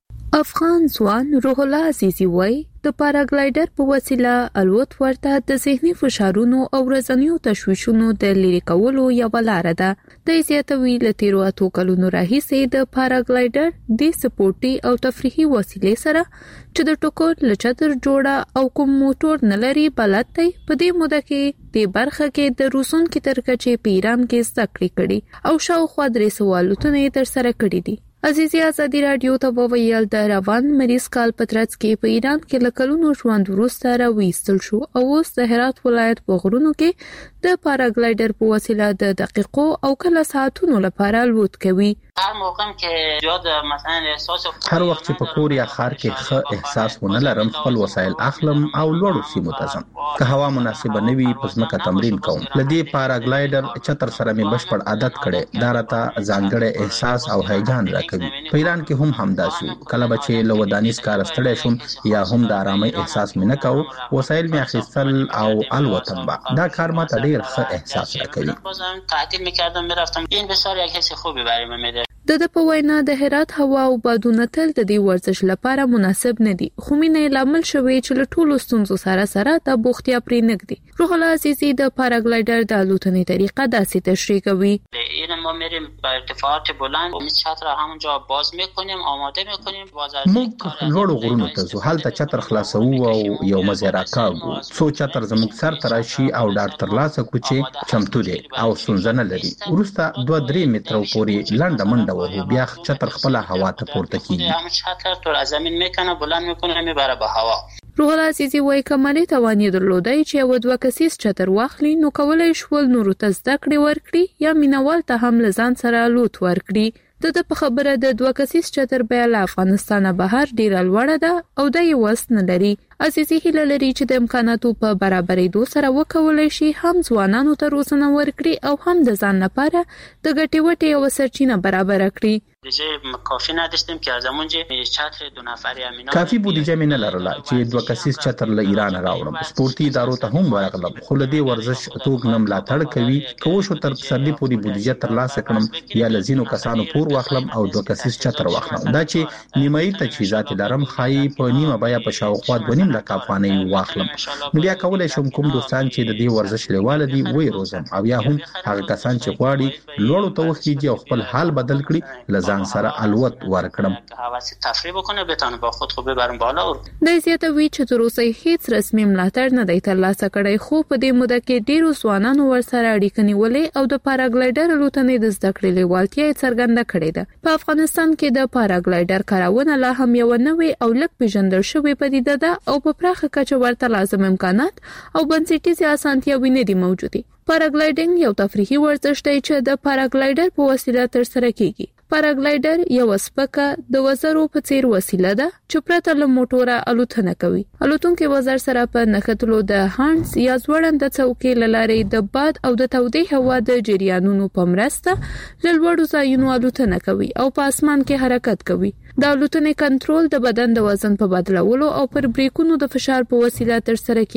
افغان ځوان روح الله عزیزی وای د پاراګلایډر په وسیله الوت ورته د ذهني فشارونو او ورځنیو تشویشونو د لری کولو یو لار ده. د زیاتوي لتیرو اتو کلونو راهیسې د پاراګلایډر د سپورټي او تفریحي وسیلې سره چې د ټوکر لچتر جوړه او کوم موټر نه لري بلد دی په دې موده کې د برخه کې د روسون کې ترکچې په ایران کې زده کړې کړي او شاوخوا درې سوه الوتنې تر سره کړې دي. عزیزي آزادی رادیو ته وویل د روان مریض کال په ترڅ کې په ایران کې لکلونو ژوند وروسته راوېستل شو او اوس د هرات ولایت په غرونو کې د پاراګلایډر په وسیله د دقیقو او کله ساعتونو لپاره الوت کوي. هر موقع کې زیات مثلا احساس هر وخت چې په کور یا ښار کې ښه احساس ونه لرم خپل وسایل اخلم او لوړو سیمو ته ځم. که هوا مناسبه نه وي په ځمکه تمرین کوم. لدې پاراګلایډر چتر سره مې بشپړ عادت کړي دا راته ځانګړی احساس او هیجان راکوي. په ایران کې هم همداسې کله به چې له ودانیز کار ستړی شوم یا هم د آرامۍ احساس مې نه کوو وسایل مې اخیستل او الوتم به دا کار ماته ډېر ښه احساس راکوي. تعطیل می‌کردم می‌رفتم این بسیار یک حس خوبی برای من میده. د د په وینا د هرات هوا او بادونه تل د دې ورزش لپاره مناسب نه دي خو مینه لامل شوی چې له ټولو ستونزو سره سره د بوختیا پرې نګدي. روح الله عزیزی د پاراګلایډر د الوتنې طریقه داسې تشریح کوي. این ما میریم با ارتفاعات بلند می چتر همونجا باز میکنیم آماده میکنیم باز از موږ لوړو غرونو ته ځو هلته چتر خلاصو او یو مزه راکاږو څو چتر زموږ سر ته راشي او ډاکټر لاسه کو چې چمتو دي او ستونزه نه لري. وروسته دوه درې مترو پورې لنډه منډه وهو بیا چتر خپل هوا ته پورته کیږي. همون چتر تو از زمین میکنه بلند میکنه میبره به هوا. روح الله عزیزی وای کمالي توان یې درلودای چې یو دوه کسیز چتر واخلي نو کولای شول نور ته زده کړې ورکړي یا مینوال ته هم لزان سره لوت ورکړي. د د په خبره د دوه کسیز چتر بیا له افغانستانه بهر ډیره لوړه ده او د یو وس نه لري. عزیزي هیله لري چې د امکاناتو په برابرېدو سره وکولای شي هم ځوانانو ته روزنه ورکړي او هم د ځان لپاره د ګټې وټې او سرچینه برابر کړي. بودجه کافی نداشتیم که از همونجا چتر دو نفری امینا کافی بودجه مې نه لرله چې دوه کسیز چتر له ایران راوړم. سپورتي ادارو ته هم ورغلم خو له دې ورزش توګ نه ملاتړ کوي کوم شو تر پسرلي پورې بودجه ترلاسه کړم یا لزینو کسانو پور واخلم او دوه کسیز چتر واخلم. دا چې نیمایي تجهیزات لرم خای په نیمه بیا په شاوخوا د نیم لک افغانۍ واخلم. نو بیا کولای شم کوم دوستان چې د دې ورزش لیواله دي وې روزم او یا هم هغه کسان چې غواړي لوړو ته وخیږي او خپل حال بدل کړي لزان سره الوت ورکړم. حواس تفریح بکنه بتونه با خود خو ببرم بالا. د زیاتوي چې تر اوسه هیڅ رسمي ملاتړ نه دی ترلاسه کړی خو په دې موده کې ډیرو ځوانانو ورسره اړیکه نیولې او د پاراګلایډر الوتنې د زده کړې لیوالتیا یې څرګنده کړې ده. په افغانستان کې د پاراګلایډر کارونه لا هم یو نوې او لږ پیژندل شوې پدیده ده او په پراخه کچه ورته لازم امکانات او بنسټیزې اسانتیاوې نه دي موجودې. پاراګلایډینګ یو تفریحي ورزش دی چې د پاراګلایډر په وسیله ترسره کیږي. پاراګلایډر یو سپکه د وزرو په څیر وسیله ده چې پرته له موټوره الوتنه کوي. الوتونکي وزر سره په نښتلو د هانډز یا ځوړند څوکۍ لارې د باد او د تودې هوا د جریانونو په مرسته له لوړو ځایونو الوتنه کوي او په اسمان کې حرکت کوي. د الوتنې کنټرول د بدن د وزن په بدلولو او پر بریکونو د فشار په وسیله ترسره کیږي.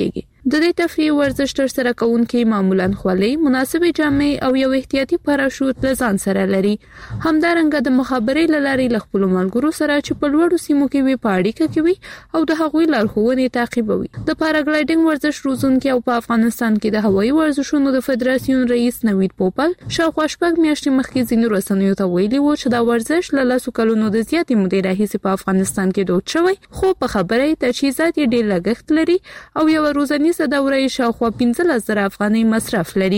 د دې تفریحي ورزش تر سره کوونکي معمولاً خولۍ، مناسبه جامې او یو احتیاطي پاراشوت لزان سره لري. همدارنګه د مخابرې لاري له خپل ملګرو سره چې په لوړو سیمو کې وي په اړیکه کې وي او د هغوی لارښوونې تعقیبوي. د پاراګلایډینګ ورزش روزونکي او په افغانستان کې د هوایي ورزشونو د فدراسیون رئیس نوید پوپل شاوخوا شپږ میاشتې مخکې ځینو رسنیو ته ویلي و چې دا ورزش له لسو کلونو د زیاتې مودې راهیسې په افغانستان کې دود شوی، خو په خبره تجهیزات یې ډېر لګښت لري او یو روزنی دوره شاوخوا پنځلس زره افغانۍ مصرف لري.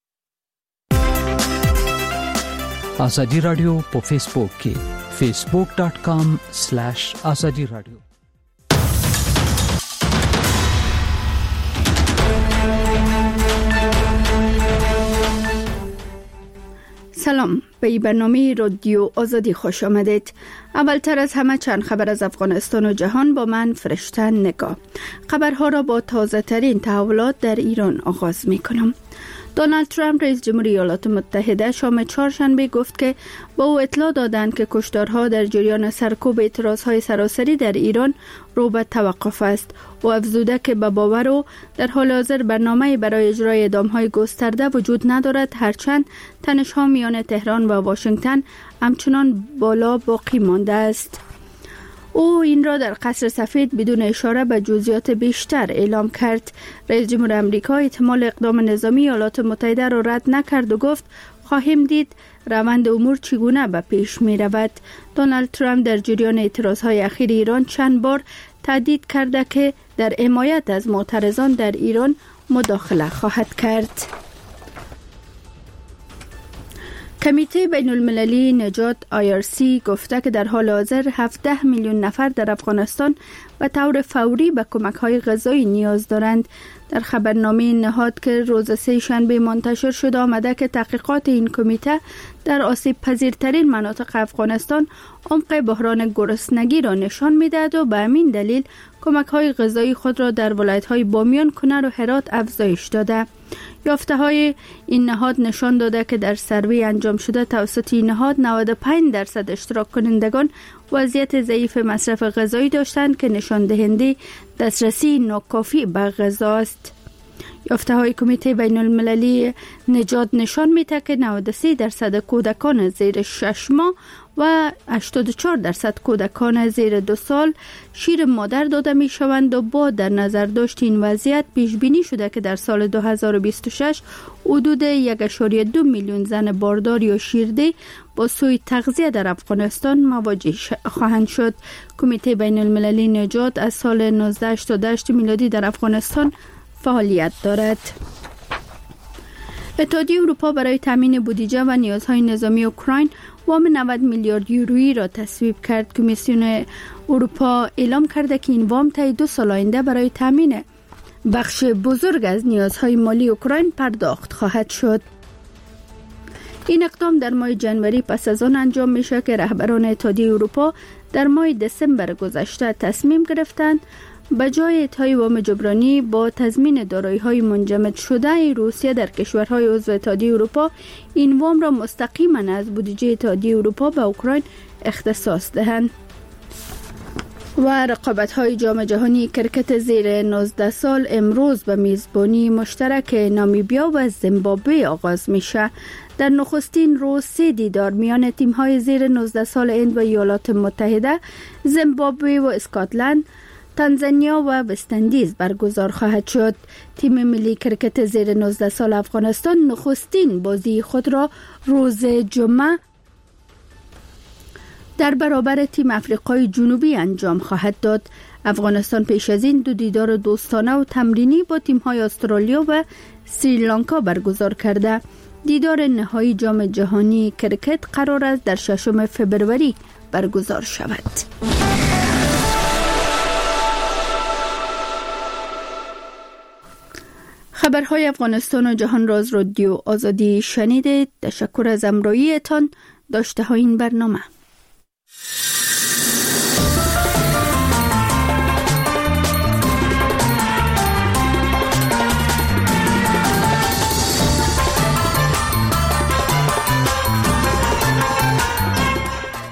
ازادي رادیو په فیسبوک کې فیسبوک ډاٹ کام سلیش ازادي رادیو. سلام، به این برنامه رادیو آزادی خوش آمدید. اولتر از همه چند خبر از افغانستان و جهان با من فرشته نگاه. خبرها را با تازه ترین تحولات در ایران آغاز می کنم. دونالد ترامپ رئیس جمهوری ایالات متحده شام چهارشنبه گفت که با او اطلاع دادند که کشتارها در جریان سرکوب اعتراضهای سراسری در ایران رو به توقف است. او افزوده که به باور او در حال حاضر برنامه برای اجرای اعدام‌های گسترده وجود ندارد، هرچند تنش‌ها میان تهران و واشنگتن همچنان بالا باقی مانده است. او این را در قصر سفید بدون اشاره به جزئیات بیشتر اعلام کرد. رئیس جمهور آمریکا احتمال اقدام نظامی ایالات متحده را رد نکرد و گفت خواهیم دید روند امور چگونه به پیش می رود. دونالد ترامپ در جریان اعتراضهای اخیر ایران چند بار تهدید کرده که در حمایت از معترضان در ایران مداخله خواهد کرد. کمیته بین المللی نجات آی آر سی گفته که در حال حاضر هفده میلیون نفر در افغانستان به طور فوری به کمک‌های غذایی نیاز دارند. در خبرنامه نهاد که روز سه شنبه منتشر شده آمده که تحقیقات این کمیته در آسیب پذیرترین مناطق افغانستان عمق بحران گرسنگی را نشان می‌دهد و به همین دلیل کمک‌های غذایی خود را در ولایت‌های بامیان، کنر و هرات افزایش داده. یافته‌های این نهاد نشان داده که در سروی انجام شده توسط این نهاد نود و پنج درصد اشتراک کنندگان وضعیت ضعیف مصرف غذایی داشتند که نشان دهنده دسترسی ناکافی به غذا است. یافته‌های کمیته بین المللی نجات نشان می‌دهد که نود و سه درصد کودکان زیر شش ماه و هشتاد و چهار درصد کودکان زیر دو سال شیر مادر داده می شوند و با در نظر داشت این وضعیت پیش بینی شده که در سال دو هزار و بیست و شش حدود یک ممیز دو میلیون زن باردار یا شیرده با سوء تغذیه در افغانستان مواجه خواهند شد. کمیته بین المللی نجات از سال نوزده هشتاد و هشت میلادی در افغانستان فعالیت دارد. اتحادیه اروپا برای تامین بودجه و نیازهای نظامی اوکراین وام نود میلیارد یورویی را تصویب کرد. کمیسیون اروپا اعلام کرده که این وام طی دو سال آینده برای تامین بخش بزرگ از نیازهای مالی اوکراین پرداخت خواهد شد. این اقدام در ماه جنوری پس از آن انجام میشه که رهبران اتحادیه اروپا در ماه دسامبر گذشته تصمیم گرفتند به جای ادای وام جبرانی با تضمین دارایی‌های منجمد شده روسیه در کشورهای عضو اتحادیه اروپا این وام را مستقیما از بودجه اتحادیه اروپا به اوکراین اختصاص دهند. و رقابت‌های جام جهانی کرکت زیر نوزده سال امروز به میزبانی مشترک نامیبیا و زیمبابوه آغاز میشه. در نخستین روز سه دیدار میان تیم‌های زیر نوزده سال هند و ایالات متحده، زیمبابوه و اسکاتلند، تانزانیا و وست‌اندیز برگزار خواهد شد. تیم ملی کرکت زیر نوزده سال افغانستان نخستین بازی خود را روز جمعه در برابر تیم افریقای جنوبی انجام خواهد داد. افغانستان پیش از این دو دیدار دوستانه و تمرینی با تیم‌های استرالیا و سریلانکا برگزار کرده. دیدار نهایی جام جهانی کرکت قرار است در ششم فوریه برگزار شود. خبرهای افغانستان و جهان را از رادیو آزادی شنیدید. تشکر از همراهیتان. داشته های این برنامه.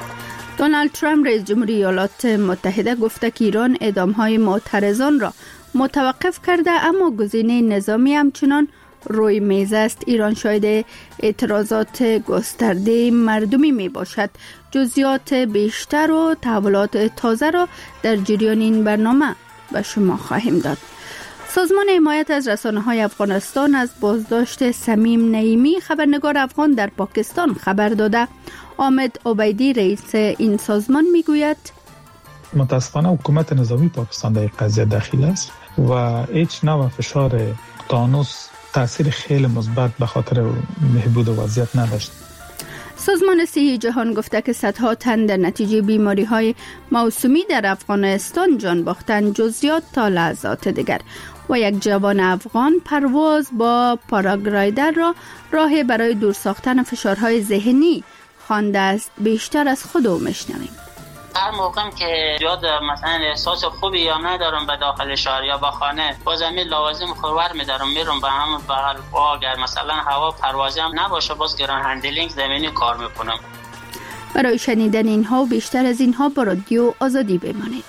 دونالد ترامپ رئیس جمهوری ایالات متحده گفته که ایران اعدام‌های معترضان را متوقف کرده، اما گزینه نظامی همچنان روی میز است. ایران شاید اعتراضات گسترده مردمی می باشد. جزئیات بیشتر و تحولات تازه را در جریان این برنامه به شما خواهیم داد. سازمان حمایت از رسانه‌های افغانستان از بازداشت صمیم نعیمی خبرنگار افغان در پاکستان خبر داده. حامد عبیدی رئیس این سازمان میگوید متاسفانه حکومت نظامی پاکستان در این قضیه دخیل است و هیچ نوع فشار تانوس تاثیر خیلی مثبت به خاطر بهبود وضعیت نداشت. سازمان صحی جهان گفته که صدها تن در نتیجه بیماری‌های موسومی در افغانستان جان باختند. جزئیات تا لحظات دیگر. و یک جوان افغان پرواز با پاراگلایدر را راهی برای دور ساختن فشارهای ذهنی خوانده است. بیشتر از خود او میشنویم. هر موقع که زیاد مثلا احساس خوبی یا ندارم به داخل شهر یا به خانه، باز همین لوازم خورور میدارم میرم به همون بغل. اگر مثلا هوا پروازی هم نباشه باز گران هندلینگ زمینی کار میکنم. برای شنیدن اینها و بیشتر از اینها با رادیو آزادی بمانید.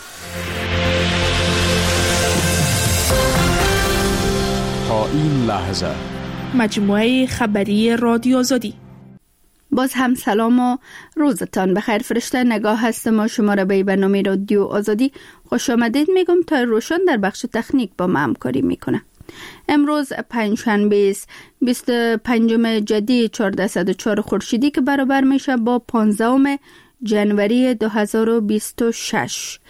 تا این لحظه مجموعه خبری رادیو آزادی. باز هم سلام و روزتان بخیر. فرشته نگاه هستم و شما را به برنامه رادیو آزادی خوش آمدید میگم. تا روشن در بخش تکنیک با ما همکاری میکنه. امروز پنجشنبه است، بیست و پنجم جدی چهارصد و چهار خورشیدی که برابر میشه با پانزدهم جنوری دو هزار و بیست و شش.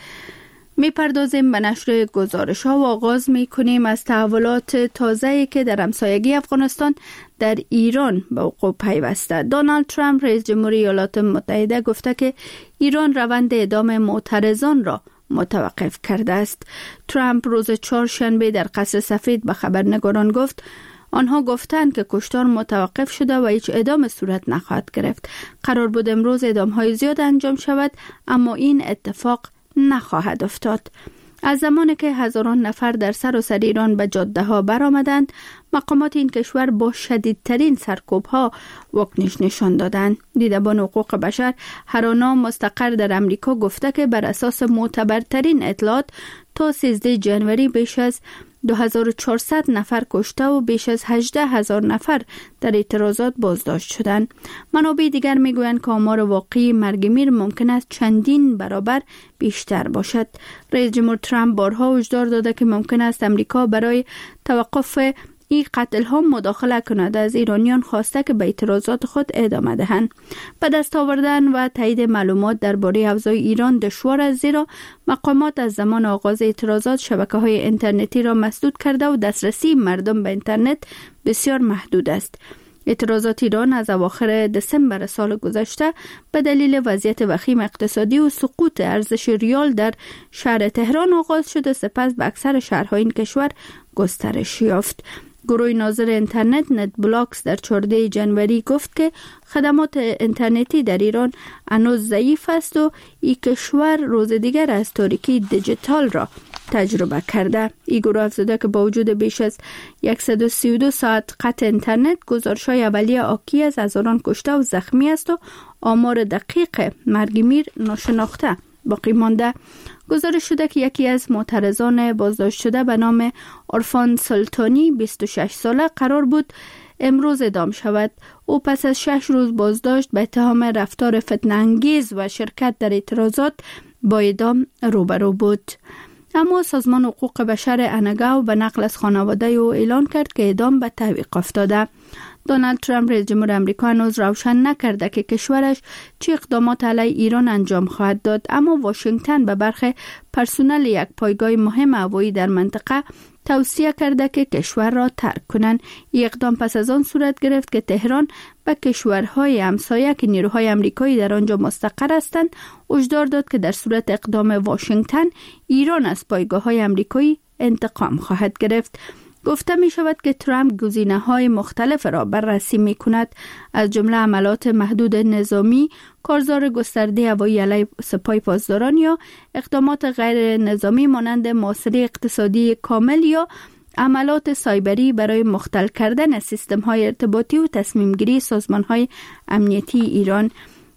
میپردازیم به نشر گزارش ها و آغاز میکنیم از تحولات تازه‌ای که در همسایگی افغانستان در ایران به وقوع پیوسته. دونالد ترامپ رئیس جمهوری ایالات متحده گفته که ایران روند اعدام معترضان را متوقف کرده است. ترامپ روز چهارشنبه در قصر سفید به خبرنگاران گفت آنها گفتند که کشتار متوقف شده و هیچ اعدام صورت نخواهد گرفت. قرار بود امروز اعدام های زیاد انجام شود، اما این اتفاق نخواهد افتاد. از زمانی که هزاران نفر در سراسر ایران به جاده ها برآمدند، مقامات این کشور با شدیدترین سرکوب ها واکنش نشان دادند. دیدبان حقوق بشر هرانا مستقر در امریکا گفته که بر اساس معتبرترین اطلاعات تا سیزده جنوری بیش از دو هزار و چهارصد نفر کشته و بیش از هجده هزار نفر در اعتراضات بازداشت شدند. منابع دیگر میگویند که آمار واقعی مرگ میر ممکن است چندین برابر بیشتر باشد. رئیس جمهور ترامپ بارها هشدار داده که ممکن است امریکا برای توقف این قتل ها مداخله کند. از ایرانیان خواسته که به اعتراضات خود ادامه دهند. به دست آوردن و تایید معلومات درباره اوضاع ایران دشوار است، زیرا مقامات از زمان آغاز اعتراضات شبکه‌های اینترنتی را مسدود کرده و دسترسی مردم به اینترنت بسیار محدود است. اعتراضات ایران از اواخر دسامبر سال گذشته به دلیل وضعیت وخیم اقتصادی و سقوط ارزش ریال در شهر تهران آغاز شده، سپس به اکثر شهرهای این کشور گسترش یافت. گروه ناظر اینترنت نت بلاکس در چهاردهم جنوری گفت که خدمات اینترنتی در ایران هنوز ضعیف است و این کشور روز دیگر از تاریکی دیجیتال را تجربه کرده. این گروه افزوده که با وجود بیش از صد و سی و دو ساعت قطع اینترنت، گزارش‌های اولیه حاکی از هزاران کشته و زخمی است و آمار دقیق مرگ میر ناشناخته باقی مانده. گزارش شده که یکی از معترضان بازداشت شده به نام عرفان سلطانی بیست و شش ساله قرار بود امروز اعدام شود. او پس از شش روز بازداشت به اتهام رفتار فتنه‌انگیز و شرکت در اعتراضات با اعدام روبرو بود. اما سازمان حقوق بشر انگاو به نقل از خانواده او اعلان کرد که اعدام به تعویق افتاده. دونالد ترامپ رئیس جمهور آمریکا هنوز روشن نکرده که کشورش چه اقدامات علیه ایران انجام خواهد داد، اما واشنگتن به برخی پرسنل یک پایگاه مهم هوایی در منطقه توصیه کرده که کشور را ترک کنند. این اقدام پس از آن صورت گرفت که تهران به کشورهای همسایه که نیروهای آمریکایی در آنجا مستقر هستند هشدار داد که در صورت اقدام واشنگتن، ایران از پایگاه‌های آمریکایی انتقام خواهد گرفت. گفته می شود که ترامپ گزینه‌های مختلف را بررسی می کند، از جمله عملات محدود نظامی، کارزار گسترده هوایی علیه سپاه پاسداران یا اقدامات غیر نظامی مانند محاصره اقتصادی کامل یا عملات سایبری برای مختل کردن سیستم‌های ارتباطی و تصمیم گیری سازمان‌های امنیتی ایران.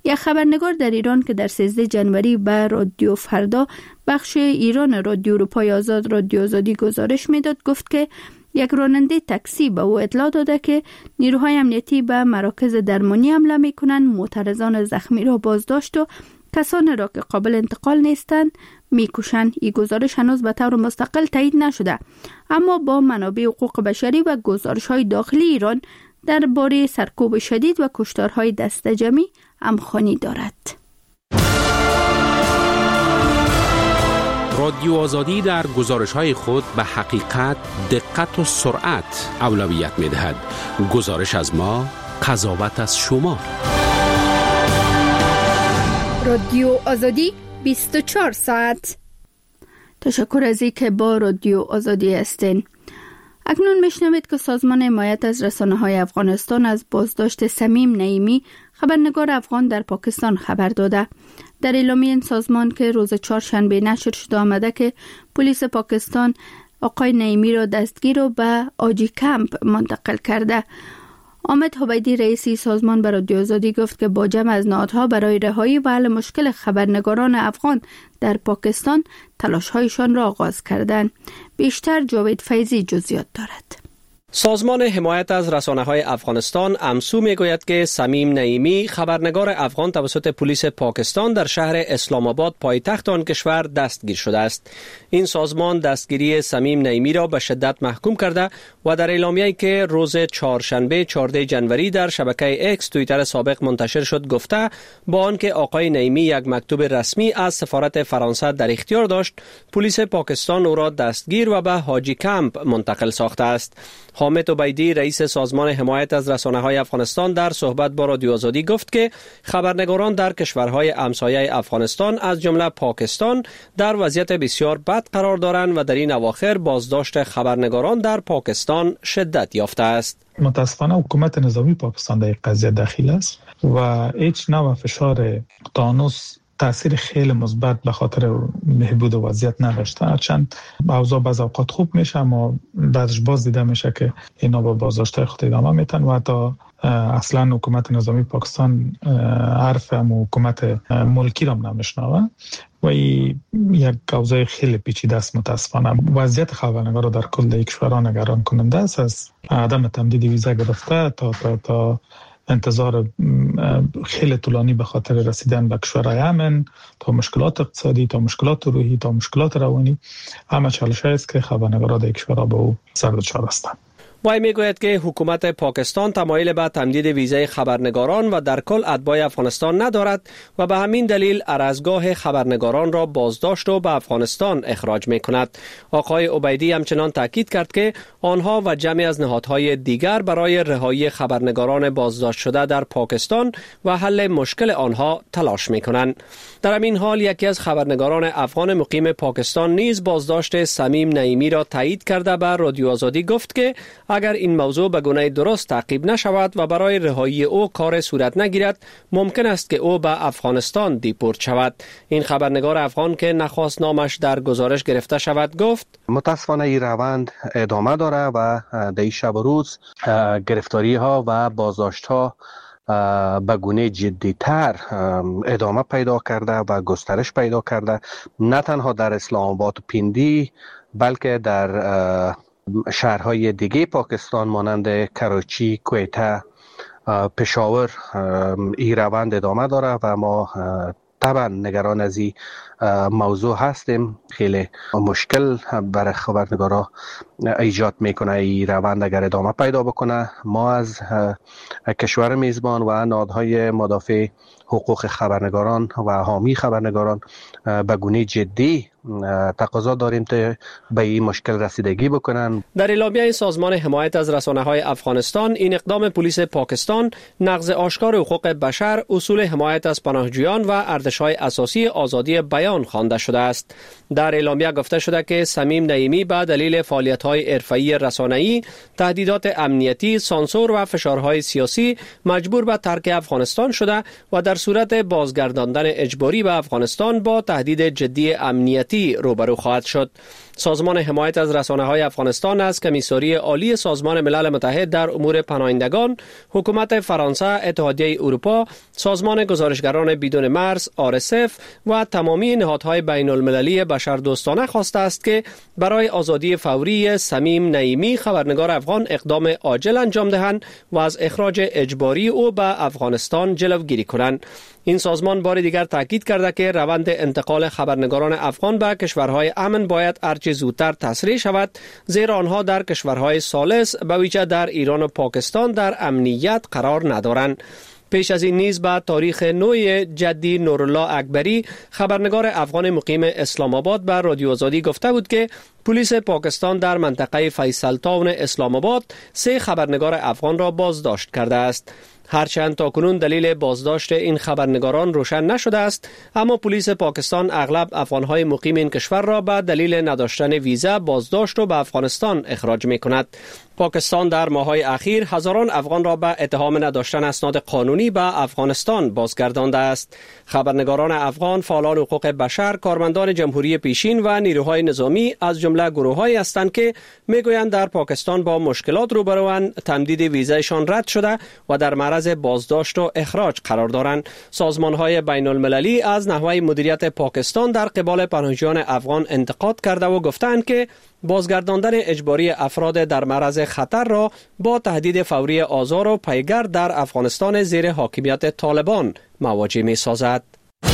یک خبرنگار در ایران که در سیزده جنوری به رادیو فردا بخش ایران رادیو اروپای آزاد رادیو آزادی گزارش میداد گفت که یک راننده تاکسی به او اطلاع داده که نیروهای امنیتی به مراکز درمانی حمله میکنند، معترضان زخمی را بازداشت و کسانی را که قابل انتقال نیستند میکشند. این گزارش هنوز به طور مستقل تایید نشده، اما با منابع حقوق بشری و گزارش‌های داخلی ایران درباره سرکوب شدید و کشتارهای دست جمعی همخوانی دارد. رادیو آزادی در گزارش‌های خود به حقیقت، دقت و سرعت اولویت می‌دهد. گزارش از ما، قضاوت از شما. رادیو آزادی بیست و چهار ساعت. تشکر از اینکه با رادیو آزادی هستین. اکنون میشنوید که سازمان حمایت از رسانه‌های افغانستان از بازداشت صمیم نعیمی خبرنگار افغان در پاکستان خبر داده. در اعلامیه این سازمان که روز چهارشنبه نشر شده آمده که پلیس پاکستان آقای نعیمی را دستگیر و به آجی کمپ منتقل کرده. آمد حبیدی رئیسی سازمان برای رادیو آزادی گفت که با جمع از نهادها برای رهایی و حل مشکل خبرنگاران افغان در پاکستان تلاش‌هایشان را آغاز کردند. بیشتر جاوید فیضی جزئیات دارد. سازمان حمایت از رسانه‌های افغانستان امسو میگوید که صمیم نعیمی خبرنگار افغان توسط پلیس پاکستان در شهر اسلام آباد پایتخت آن کشور دستگیر شده است. این سازمان دستگیری صمیم نعیمی را به شدت محکوم کرده و در اعلامیه‌ای که روز چهارشنبه چهاردهم جنوری در شبکه اکس توییتر سابق منتشر شد گفته با آنکه آقای نعیمی یک مکتوب رسمی از سفارت فرانسه در اختیار داشت، پلیس پاکستان او را دستگیر و به حاجی کمپ منتقل ساخته است. حامد عبیدی رئیس سازمان حمایت از رسانه‌های افغانستان در صحبت با رادیو آزادی گفت که خبرنگاران در کشورهای همسایه افغانستان از جمله پاکستان در وضعیت بسیار بد قرار دارند و در این اواخر بازداشت خبرنگاران در پاکستان شدت یافته است. متاسفانه حکومت نظامی پاکستان در قضیه دخیل است و هیچ نوع فشار تانوس تأثیر خیلی مثبت به خاطر بهبود وضعیت نداشته. هرچند اوضاع بعض اوقات خوب میشه اما بعدش باز دیده میشه که اینا با بازداشت‌های خود ادامه میتن و حتی اصلا حکومت نظامی پاکستان حرف هم حکومت ملکی را نمیشنوه و این یک اوضاع خیلی پیچیده است. متاسفانه وضعیت خبرنگار در کل کشورها نگران کننده است، از عدم تمدید ویزا گرفته تا تا تا انتظار خیلی طولانی به خاطر رسیدن به کشورهای امن، تا مشکلات اقتصادی، تا مشکلات روحی، تا مشکلات روانی، همه چالش‌هایی است که خبرنگاران در کشورها به او سر دچار هستند. وی میگوید که حکومت پاکستان تمایل به تمدید ویزای خبرنگاران و در کل اتباع افغانستان ندارد و به همین دلیل ارزگاه خبرنگاران را بازداشت و به افغانستان اخراج می کند. آقای عبیدی همچنان تاکید کرد که آنها و جمعی از نهادهای دیگر برای رهایی خبرنگاران بازداشت شده در پاکستان و حل مشکل آنها تلاش می کنند. در همین حال یکی از خبرنگاران افغان مقیم پاکستان نیز بازداشت صمیم نعیمی را تایید کرده به رادیو آزادی گفت که اگر این موضوع به گونه درست تعقیب نشود و برای رهایی او کار صورت نگیرد، ممکن است که او به افغانستان دیپورت شود. این خبرنگار افغان که نخواست نامش در گزارش گرفته شود گفت متاسفانه این روند ادامه داره و در شب و روز گرفتاری ها و بازداشت ها به گونه جدی‌تر ادامه پیدا کرده و گسترش پیدا کرده، نه تنها در اسلام آباد و پیندی بلکه در شهرهای دیگه پاکستان مانند کراچی، کویته، پشاور این روند ادامه داره و ما طبعا نگران از این موضوع هستیم. خیلی مشکل برای خبرنگارا ایجاد میکنه این روند اگر ادامه پیدا بکنه. ما از کشور میزبان و نهادهای مدافع حقوق خبرنگاران و حامی خبرنگاران به گونه جدی تقاضا داریم که به این مشکل رسیدگی بکنن. در اعلامیه سازمان حمایت از رسانه‌های افغانستان این اقدام پلیس پاکستان نقض آشکار حقوق بشر، اصول حمایت از پناهجویان و ارزش‌های اساسی آزادی بیان خوانده شده است. در اعلامیه گفته شده که صمیم نعیمی به دلیل فعالیت‌های حرفه‌ای رسانه‌ای، تهدیدات امنیتی، سانسور و فشارهای سیاسی مجبور به ترک افغانستان شده و در صورت بازگرداندن اجباری به افغانستان با تهدید جدی امنیتی امنیتی روبرو خواهد شد. سازمان حمایت از رسانه‌های افغانستان از کمیساری عالی سازمان ملل متحد در امور پناهندگان، حکومت فرانسه، اتحادیه اروپا، سازمان گزارشگران بدون مرز آر اس اف و تمامی نهادهای بین المللی بشردوستانه خواسته است که برای آزادی فوری صمیم نعیمی خبرنگار افغان اقدام عاجل انجام دهند و از اخراج اجباری او به افغانستان جلوگیری کنند. این سازمان بار دیگر تاکید کرده که روند انتقال خبرنگاران افغان به کشورهای امن باید هرچه زودتر تسریع شود، زیرا آنها در کشورهای ثالث به ویژه در ایران و پاکستان در امنیت قرار ندارند. پیش از این نیز به تاریخ نو جدی نورالله اکبری خبرنگار افغان مقیم اسلام آباد به رادیو آزادی گفته بود که پلیس پاکستان در منطقه فیصل تاون اسلام آباد سه خبرنگار افغان را بازداشت کرده است. هرچند تاکنون دلیل بازداشت این خبرنگاران روشن نشده است، اما پلیس پاکستان اغلب افغانهای مقیم این کشور را به دلیل نداشتن ویزا بازداشت و به افغانستان اخراج می کند. پاکستان در ماه‌های اخیر هزاران افغان را به اتهام نداشتن اسناد قانونی به افغانستان بازگردانده است. خبرنگاران افغان، فعالان حقوق بشر، کارمندان جمهوری پیشین و نیروهای نظامی از جمله گروه‌هایی هستند که میگویند در پاکستان با مشکلات روبروند، تمدید ویزایشان رد شده و در معرض بازداشت و اخراج قرار دارند. سازمان‌های بین المللی از نحوه مدیریت پاکستان در قبال پناهجویان افغان انتقاد کرده و گفتند که بازگرداندن اجباری افراد در معرض خطر را با تهدید فوری آزار و پیگرد در افغانستان زیر حاکمیت طالبان مواجه می سازد.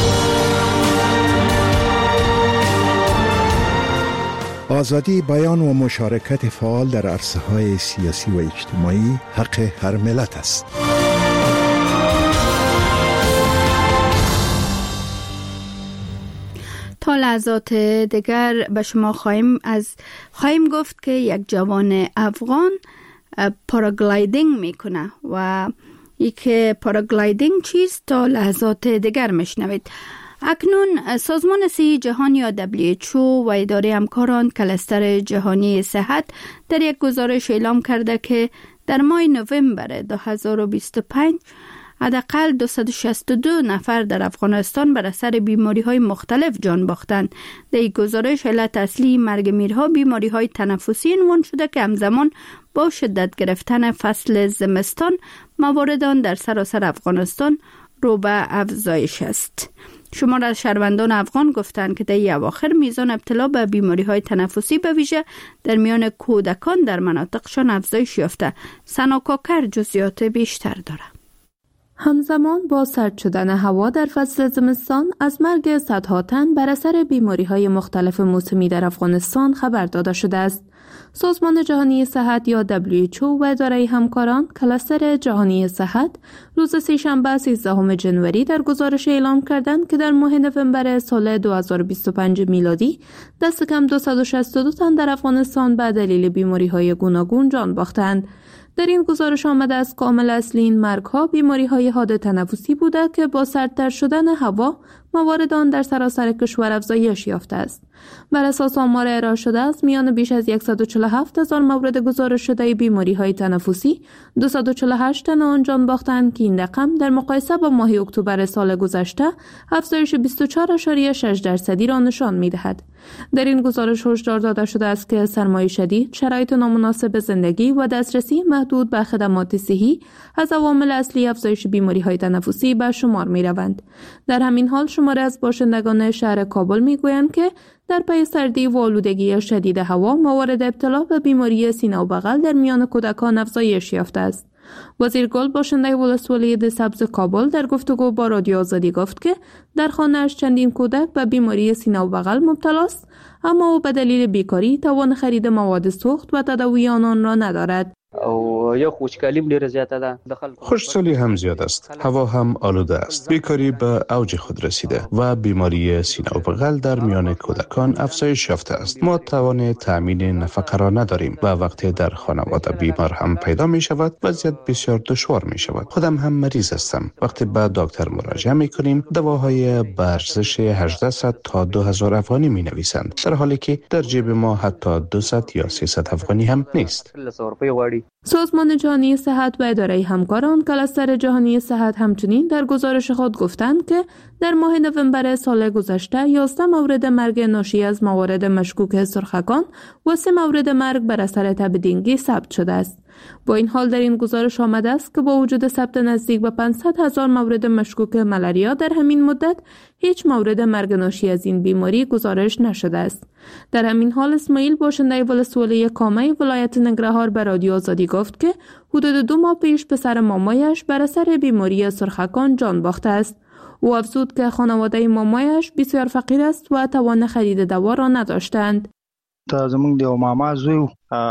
آزادی بیان و مشارکت فعال در عرصه‌های سیاسی و اجتماعی حق هر ملت است. تا لحظات دیگر به شما خواهیم از خواهیم گفت که یک جوان افغان پاراگلایدینگ میکنه و ای که پاراگلایدینگ چیست تا لحظات دیگر میشنوید. اکنون سازمان صحی جهانی یا دبلیو اچ او و اداره همکاران کلستر جهانی صحت در یک گزارش اعلام کرده که در ماه نوامبر دو هزار و بیست و پنج حداقل دویست و شصت و دو نفر در افغانستان بر اثر بیماری‌های مختلف جان باختند. در این گزارش علت اصلی مرگ میرها بیماری‌های تنفسی عنوان شده که همزمان با شدت گرفتن فصل زمستان موارد آن در سراسر افغانستان رو به افزایش است. شمار از شهروندان افغان گفتند که در این اواخر میزان ابتلا به بیماری‌های تنفسی به ویژه در میان کودکان در مناطقشان افزایش یافته. سنا کاکر جزئیات بیشتر دارد. همزمان با سرد شدن هوا در فصل زمستان از مرگ صدها تن بر اثر بیماری‌های مختلف موسمی در افغانستان خبر داده شده است. سازمان جهانی صحت یا دبلیو اچ او و اداره همکاران کلستر جهانی صحت روز سه‌شنبه سیزدهم ژانویه در گزارش اعلام کردند که در ماه نوامبر سال دو هزار و بیست و پنج میلادی دست کم دویست و شصت و دو تن در افغانستان به دلیل بیماری‌های گوناگون جان باختند. در این گزارش آمده است که عامل اصلی این مرگ‌ها بیماری‌های حاد تنفسی بوده که با سردتر شدن هوا موارد آن در سراسر کشور افزایش یافته است. بر اساس آمار ارائه شده است میان بیش از صد و چهل و هفت هزار مورد گزارش شده بیماری‌های تنفسی دویست و چهل و هشت تن آن جان باختند که این رقم در مقایسه با ماه اکتبر سال گذشته افزایش بیست و چهار ممیز شش درصدی را نشان می‌دهد. در این گزارش هشدار داده شده است که سرمای شدید، شرایط نامناسب زندگی و دسترسی محدود به خدمات صحی از عوامل اصلی افزایش بیماری‌های تنفسی به شمار می‌روند. در همین حال شماری از باشندگان شهر کابل می‌گویند که در پی سردی و آلودگی شدید هوا موارد ابتلا به بیماری سینه و بغل در میان کودکان افزایش یافته است. وزیر گل باشنده ولسوالی سبز کابل در گفتگو با رادیو آزادی گفت که در خانه‌اش چندین کودک به بیماری سینه و بغل مبتلا است، اما او به دلیل بیکاری توان خرید مواد سوخت و تداوی آنان را ندارد. او یو خوشکالیم ډیره زیاته ده. خوشسالی هم زیاد است. هوا هم آلوده است. بیکاری به اوج خود رسیده و بیماری سینه و بغل در میان کودکان افزایش یافته است. ما توان تامین نفقه را نداریم و وقتی در خانواده بیمار هم پیدا می شود وضعیت بسیار دشوار می شود. خودم هم مریض هستم. وقتی به دکتر مراجعه می کنیم دواهای به ارزش هجده تا دو هزار افغانی می نویسند، در حالی که در جیب ما حتی دویست یا سیصد افغانی هم نیست. کړي. سازمان جهانی صحت و اداره همکاران کلستر جهانی صحت همچنین در گزارش خود گفتند که در ماه نوامبر سال گذشته یازده مورد مرگ ناشی از موارد مشکوک سرخکان و سه مورد مرگ بر اثر تب دنگی ثبت شده است. با این حال در این گزارش آمده است که با وجود ثبت نزدیک به پانصد هزار مورد مشکوک ملاریا در همین مدت هیچ مورد مرگ ناشی از این بیماری گزارش نشده است. در همین حال اسماعیل باشنده ولسوالی کامه ولایت ننگرهار به رادیو آزادی گفت که حدود دو ماه پیش پسر مامایش بر اثر بیماری سرخکان جان باخته است. او افزود که خانواده مامایش بسیار فقیر است و توان خرید دوا را نداشتند. تا زمونږ د ماما زوی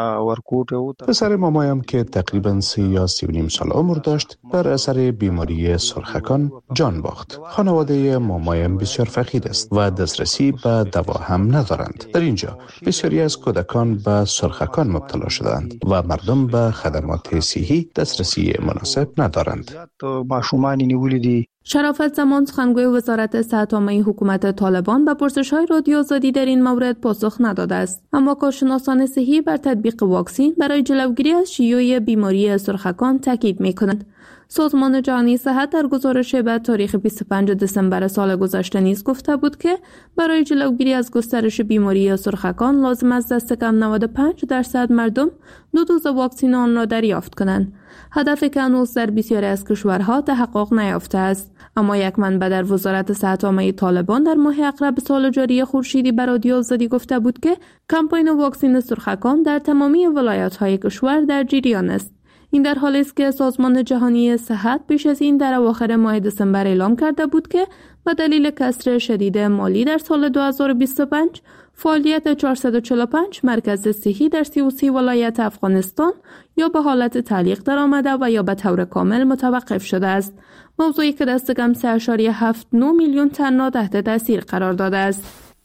ورکوټ و پسر مامایم که تقریبا سی یا سی و نیم سال عمر داشت بر اثر بیماری سرخکان جان باخت. خانواده مامایم بسیار فقیر است و دسترسی به دوا هم ندارند. در اینجا بسیاری از کودکان به سرخکان مبتلا شدند و مردم به خدمات صحی دسترسی مناسب ندارند. ماشومان نیولې دي. شرافت زمان سخنگوی وزارت صحت عامه حکومت طالبان به پرسش‌های رادیو آزادی در این مورد پاسخ نداده است، اما کارشناسان صحی بر تطبیق واکسن برای جلوگیری از شیوع بیماری سرخکان تاکید می‌کنند. سازمان جهانی صحت در گزارش به تاریخ بیست و پنجم دسامبر سال گذشته نیز گفته بود که برای جلوگیری از گسترش بیماری سرخکان لازم است دست کم نود و پنج درصد مردم دو دوز واکسن آن را دریافت کنند. هدفی که هنوز در بسیاری از کشورها تحقق نیافته است. اما یک منبع در وزارت صحت عامه طالبان در ماه اقرب سال جاری خورشیدی به رادیو آزادی گفته بود که کمپاین واکسن سرخکان در تمامی ولایت‌های کشور در جریان است. این در حالی است که سازمان جهانی صحت پیش از این در اواخر ماه دسامبر اعلام کرده بود که به دلیل کسر شدید مالی در سال دو هزار و بیست و پنج فعالیت چهارصد و چهل و پنج مرکز صحی در سی و سه ولایت افغانستان یا به حالت تعلیق درآمده و یا به طور کامل متوقف شده است. موضوعی که دست کم سه ممیز هفت نه میلیون تن را تحت تاثیر قرار داده است.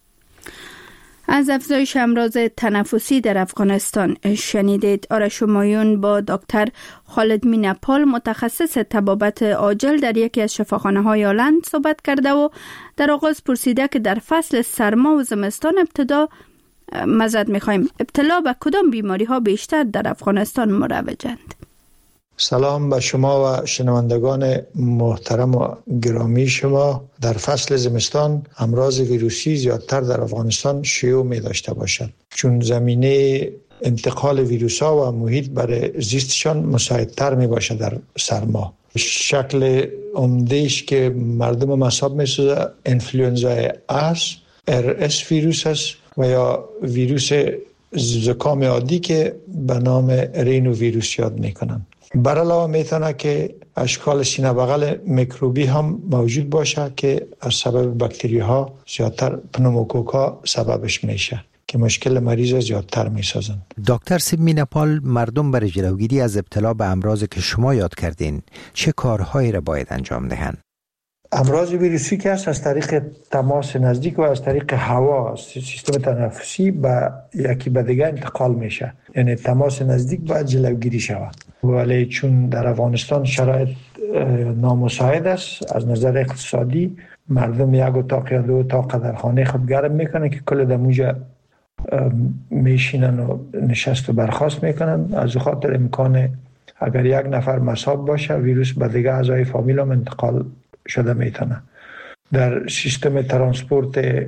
از افزایش امراض تنفسی در افغانستان شنیدید. آرش همایون با دکتر خالد مینپال متخصص طبابت عاجل در یکی از شفاخانه‌های آلند صحبت کرده و در آغاز پرسیده که در فصل سرما و زمستان ابتدا مزد می‌خوایم ابتلا به کدام بیماری‌ها بیشتر در افغانستان مروجند؟ سلام به شما و شنوندگان محترم و گرامی شما. در فصل زمستان امراض ویروسی زیادتر در افغانستان شیوع می داشته باشد، چون زمینه انتقال ویروس ها و محیط برای زیستشان مساعدتر می باشد. در سرما شکل عمده‌اش که مردم مصاب می سازه انفلوئنزای اس، ار اس ویروس است و یا ویروس زکام عادی که به نام رینو ویروس یاد می کنند. بر علاوه میتونه که اشکال سینه بغل میکروبی هم موجود باشه که از سبب باکتری ها زیادتر پنوموکوک ها سببش میشه که مشکل مریض زیادتر میسازن. دکتر سیب مینپال، مردم برای جلوگیری از ابتلا به امراض که شما یاد کردین چه کارهایی را باید انجام دهند؟ امراض ویروسی که است از طریق تماس نزدیک و از طریق هوا سیستم تنفسی به یکی به دیگه انتقال میشه، یعنی تماس نزدیک باید جلوگیری شود. ولی چون در افغانستان شرایط نامساعد است از نظر اقتصادی، مردم یک اتاق یا دو اتاق در خانه خود گرم میکنن که کل دموجه میشینن و نشست و برخاست میکنن. از خاطر امکان اگر یک نفر مصاب باشه ویروس به دیگه اعضای فامیل هم انتقال شده میتونه. در سیستم ترانسپورت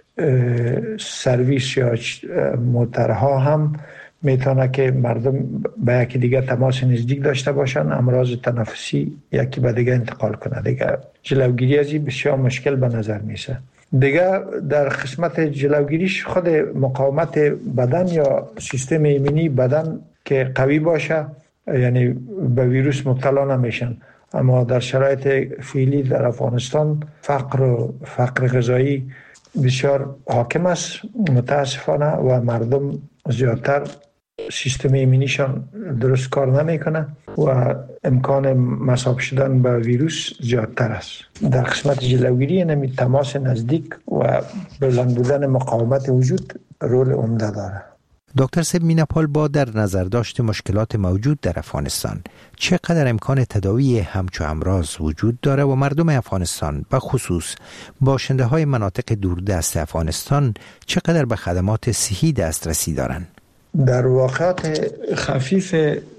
سرویس یا موترها هم میتونه که مردم به یکی دیگه تماس نزدیک داشته باشن، امراض تنفسی یکی به دیگه انتقال کنه. دیگه جلوگیری از این بسیار مشکل به نظر میسه. دیگه در قسمت جلوگیریش خود مقاومت بدن یا سیستم ایمنی بدن که قوی باشه، یعنی به ویروس مبتلا نمیشن. اما در شرایط فعلی در افغانستان فقر و فقر غذایی بسیار حاکم است متاسفانه و مردم زیادتر سیستم ایمنیشان درست کار نمیکنه و امکان مصاب شدن به ویروس زیادتر است. در قسمت جلوگیری نمی تماس نزدیک و بلند بودن مقاومت وجود رول عمده داره. دکتر سیب مینپال، با در نظر داشت مشکلات موجود در افغانستان چقدر امکان تداوی همچو امراض وجود داره و مردم افغانستان به خصوص باشنده های مناطق دوردست افغانستان چقدر به خدمات صحی دسترسی دارند؟ در واقعات خفیف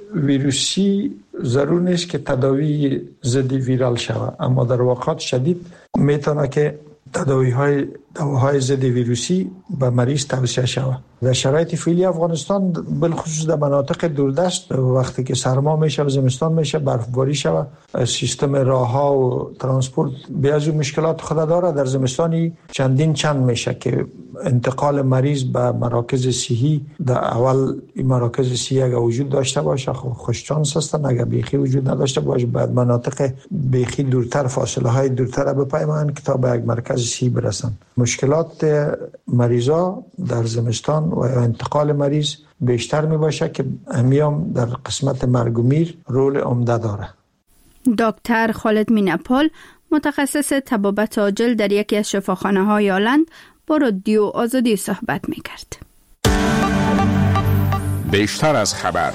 ویروسی ضرور نیست که تداوی ضد ویرال شود، اما در واقعات شدید میتونه که تداوی های دواهای ضد ویروسی به مریض توصیه شود. در شرایط فعلی افغانستان بالخصوص در مناطق دوردست وقتی که سرما میشه و زمستان میشه برفباری شود، سیستم راه ها و ترانسپورت بیازو مشکلات خود داره. در زمستانی چندین چند میشه که انتقال مریض به مراکز صحی در اول این مراکز صحی اگر وجود داشته باشه خوش شانس هستن، اگر بیخی وجود نداشته باشه بعد مناطق بیخی دورتر فاصله های دورتر بپیمایند که تا به یک مرکز صحی برسن. مشکلات مریضا در زمستان و انتقال مریض بیشتر می باشه که همیام در قسمت مرگ و میر رول عمده داره. دکتر خالد میناپال متخصص طبابت عاجل در یکی از شفاخانه‌های آلند با رادیو آزادی صحبت می کرد. بیشتر از خبر.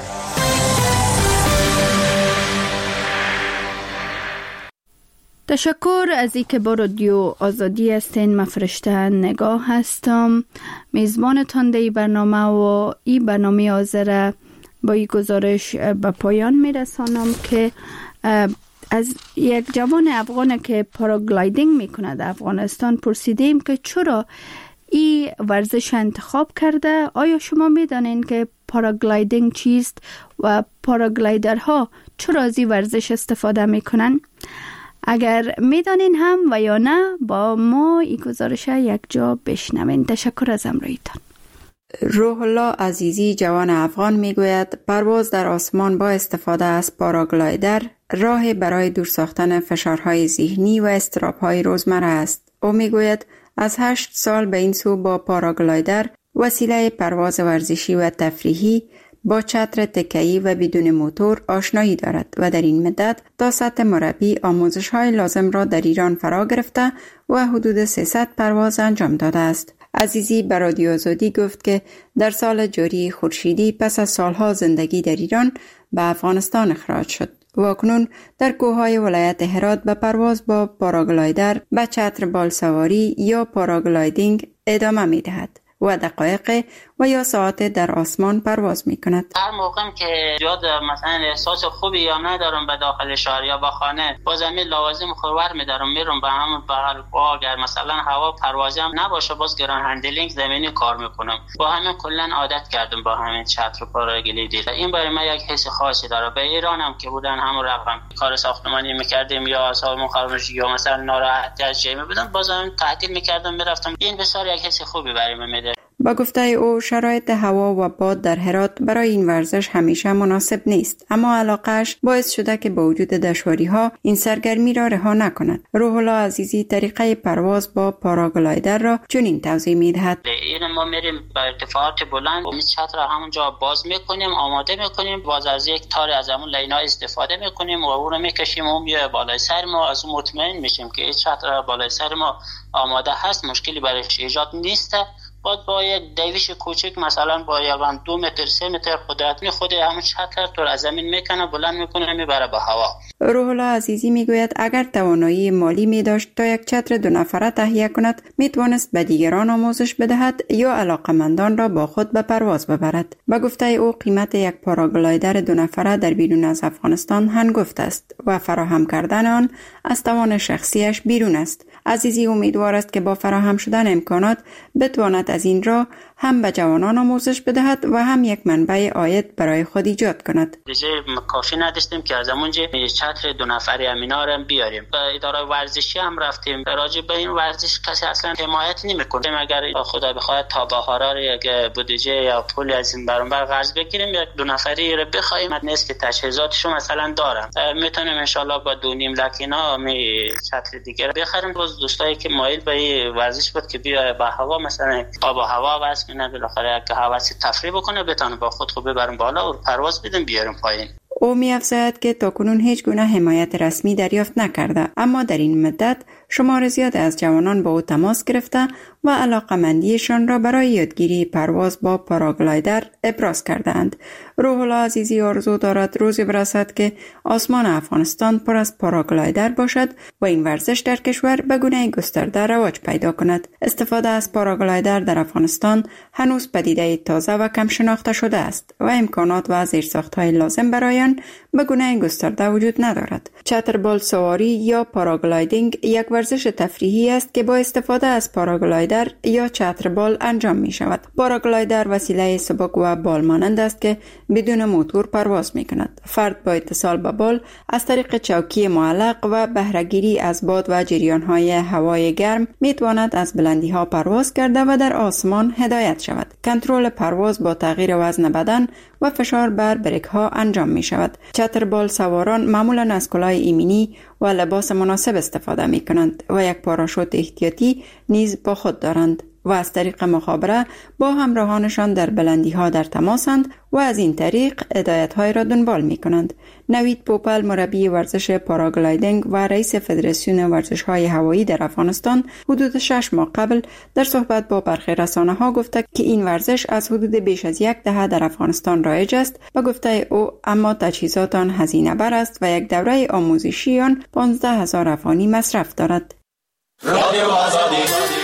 تشکر از اینکه با رادیو آزادی هستین. من فرشته نگاه هستم، میزبانتان در این برنامه و این برنامه حاضر با این گزارش به پایان میرسانم که از یک جوان افغان که پاراگلایدینگ میکنه در افغانستان پرسیدیم که چرا این ورزش انتخاب کرده. آیا شما میدانین که پاراگلایدینگ چیست و پاراگلایدرها چرا از این ورزش استفاده میکنن؟ اگر میدانین هم و یا نه با ما این گزارش یک جا بشنوین. تشکر از همراهیتان. روح الله عزیزی جوان افغان میگوید پرواز در آسمان با استفاده از پاراگلایدر راه برای دور ساختن فشارهای ذهنی و اضطراب‌های روزمره است. او میگوید از هشت سال به این سو با پاراگلایدر وسیله پرواز ورزشی و تفریحی با چتر تکه‌ای و بدون موتور آشنایی دارد و در این مدت تا سطح مربی آموزش‌های لازم را در ایران فرا گرفته و حدود سیصد پرواز انجام داده است. عزیزی به رادیو آزادی گفت که در سال جاری خورشیدی پس از سالها زندگی در ایران به افغانستان اخراج شد و اکنون در کوههای ولایت هرات به پرواز با پاراگلایدر به چتر بالسواری یا پاراگلایدینگ ادامه می دهد و دقایق و یا ساعت در آسمان پرواز می کند. هر موقع که زیاد مثلا احساس خوبی یا ندارم به داخل شهر یا به خانه باز همین لوازم خورور می دارم میرم به همون بغل اگر مثلا هوا پروازی هم نباشه باز گران هندلینگ زمینی کار میکنم. با همین کلا عادت کردم با همین چتر و پاراگلایدینگ. این برای من یک حس خاصی داره. به ایران هم که بودن همون رقم کار ساختمانی میکردیم یا سازمان خارجی یا مثلا ناراحتی از جیمی بودم باز هم تعطیل میکردم میرفتم. این بسیار یک حس خوبی برای من میده. با گفته او شرایط هوا و باد در هرات برای این ورزش همیشه مناسب نیست، اما علاقه‌اش باعث شده که با وجود دشواری‌ها این سرگرمی را رها نکند. روح الله عزیزی طریقه پرواز با پاراگلایدر را چنین توضیح می‌دهد. این ما میریم به ارتفاعات بلند و چتر را همونجا باز می‌کنیم، آماده می‌کنیم، باز از یک تار از همون لینا استفاده می‌کنیم و اون رو می‌کشیم اون میاد بالای سر ما. از اون مطمئن میشیم که این چتر بالای سر ما آماده هست، مشکلی برایش ایجاد نیست. باید با یک دیویش کوچک مثلا با یک دو متر سه متر قدرت می خود همون چتر تو از زمین میکنه بلند میکنه میبره به هوا. روح الله عزیزی میگوید اگر توانایی مالی می داشت تا یک چتر دو نفره تهیه کند میتوانست به دیگران آموزش بدهد یا علاقمندان را با خود به پرواز ببرد. به گفته او قیمت یک پاراگلایدر دو نفره در بیرون از افغانستان هنگفت است و فراهم کردن آن از توان شخصیش بیرون است. عزیزی امیدوار است که با فراهم شدن امکانات بتواند از این راه هم به جوانان آموزش بدهد و هم یک منبع عاید برای خود ایجاد کند. دیگه کافی نداشتیم که از اونجا چتر دو نفری امینا رو بیاریم. به اداره ورزشی هم رفتیم. راجع به این ورزش کسی اصلا حمایت نمی‌کنه. اگر خدا بخواد تا بهارا یک بودجه یا پول از این برانبر قرض بگیریم یک دو نفری رو بخوایم نیست که تجهیزاتشو مثلا دارم. میتونیم ان شاء الله با دو نیم لک اینا می چتر دیگه بخریم. باز دوستایی که مایل به ورزش بود که بیا با هوا مثلا آب و هوا واسه نه بالاخره که حواسی تفریح بکنه بتونه با خود خوب ببریم بالا و پرواز بدیم بیاریم پایین. او می‌افزاید که تاکنون هیچ گونه حمایت رسمی دریافت نکرده، اما در این مدت شمار زیاد از جوانان با او تماس گرفته و علاقمندیشان را برای یادگیری پرواز با پاراگلایدر ابراز کردند. روح الله عزیزی آرزو دارد روزی برسد که آسمان افغانستان پر از پاراگلایدر باشد و این ورزش در کشور به گونه گسترده رواج پیدا کند. استفاده از پاراگلایدر در افغانستان هنوز پدیده تازه و کم شناخته شده است و امکانات و زیرساخت‌های لازم برای آن به گونه گسترده وجود ندارد. چتربال سواری یا پاراگلایدینگ یک ورزش تفریحی است که با استفاده از پاراگلایدر یا چتربال انجام می شود. پاراگلایدر وسیله سبک و بال مانند است که بدون موتور پرواز می کند. فرد با اتصال به بال از طریق چوکی معلق و بهره‌گیری از باد و جریان‌های هوای گرم می تواند از بلندی‌ها پرواز کرده و در آسمان هدایت شود. کنترل پرواز با تغییر وزن بدن و فشار بر بریک‌ها انجام می شود. چتربال سواران معمولاً از کلاه ایمنی و لباس مناسب استفاده می کنند و یک پاراشوت احتیاطی نیز با خود دارند و از طریق مخابره با همراهانشان در بلندی‌ها در تماسند و از این طریق هدایت‌های را دنبال می‌کنند. نوید پوپل مربی ورزش پاراگلایدینگ و رئیس فدراسیون ورزش‌های هوایی در افغانستان حدود شش ماه قبل در صحبت با برخی رسانه‌ها گفته که این ورزش از حدود بیش از یک دهه در افغانستان رایج است و گفته او اما تجهیزات آن هزینه بر است و یک دوره آموزشی آن پانزده هزار افغانی مصرف دارد. رادیو آزادی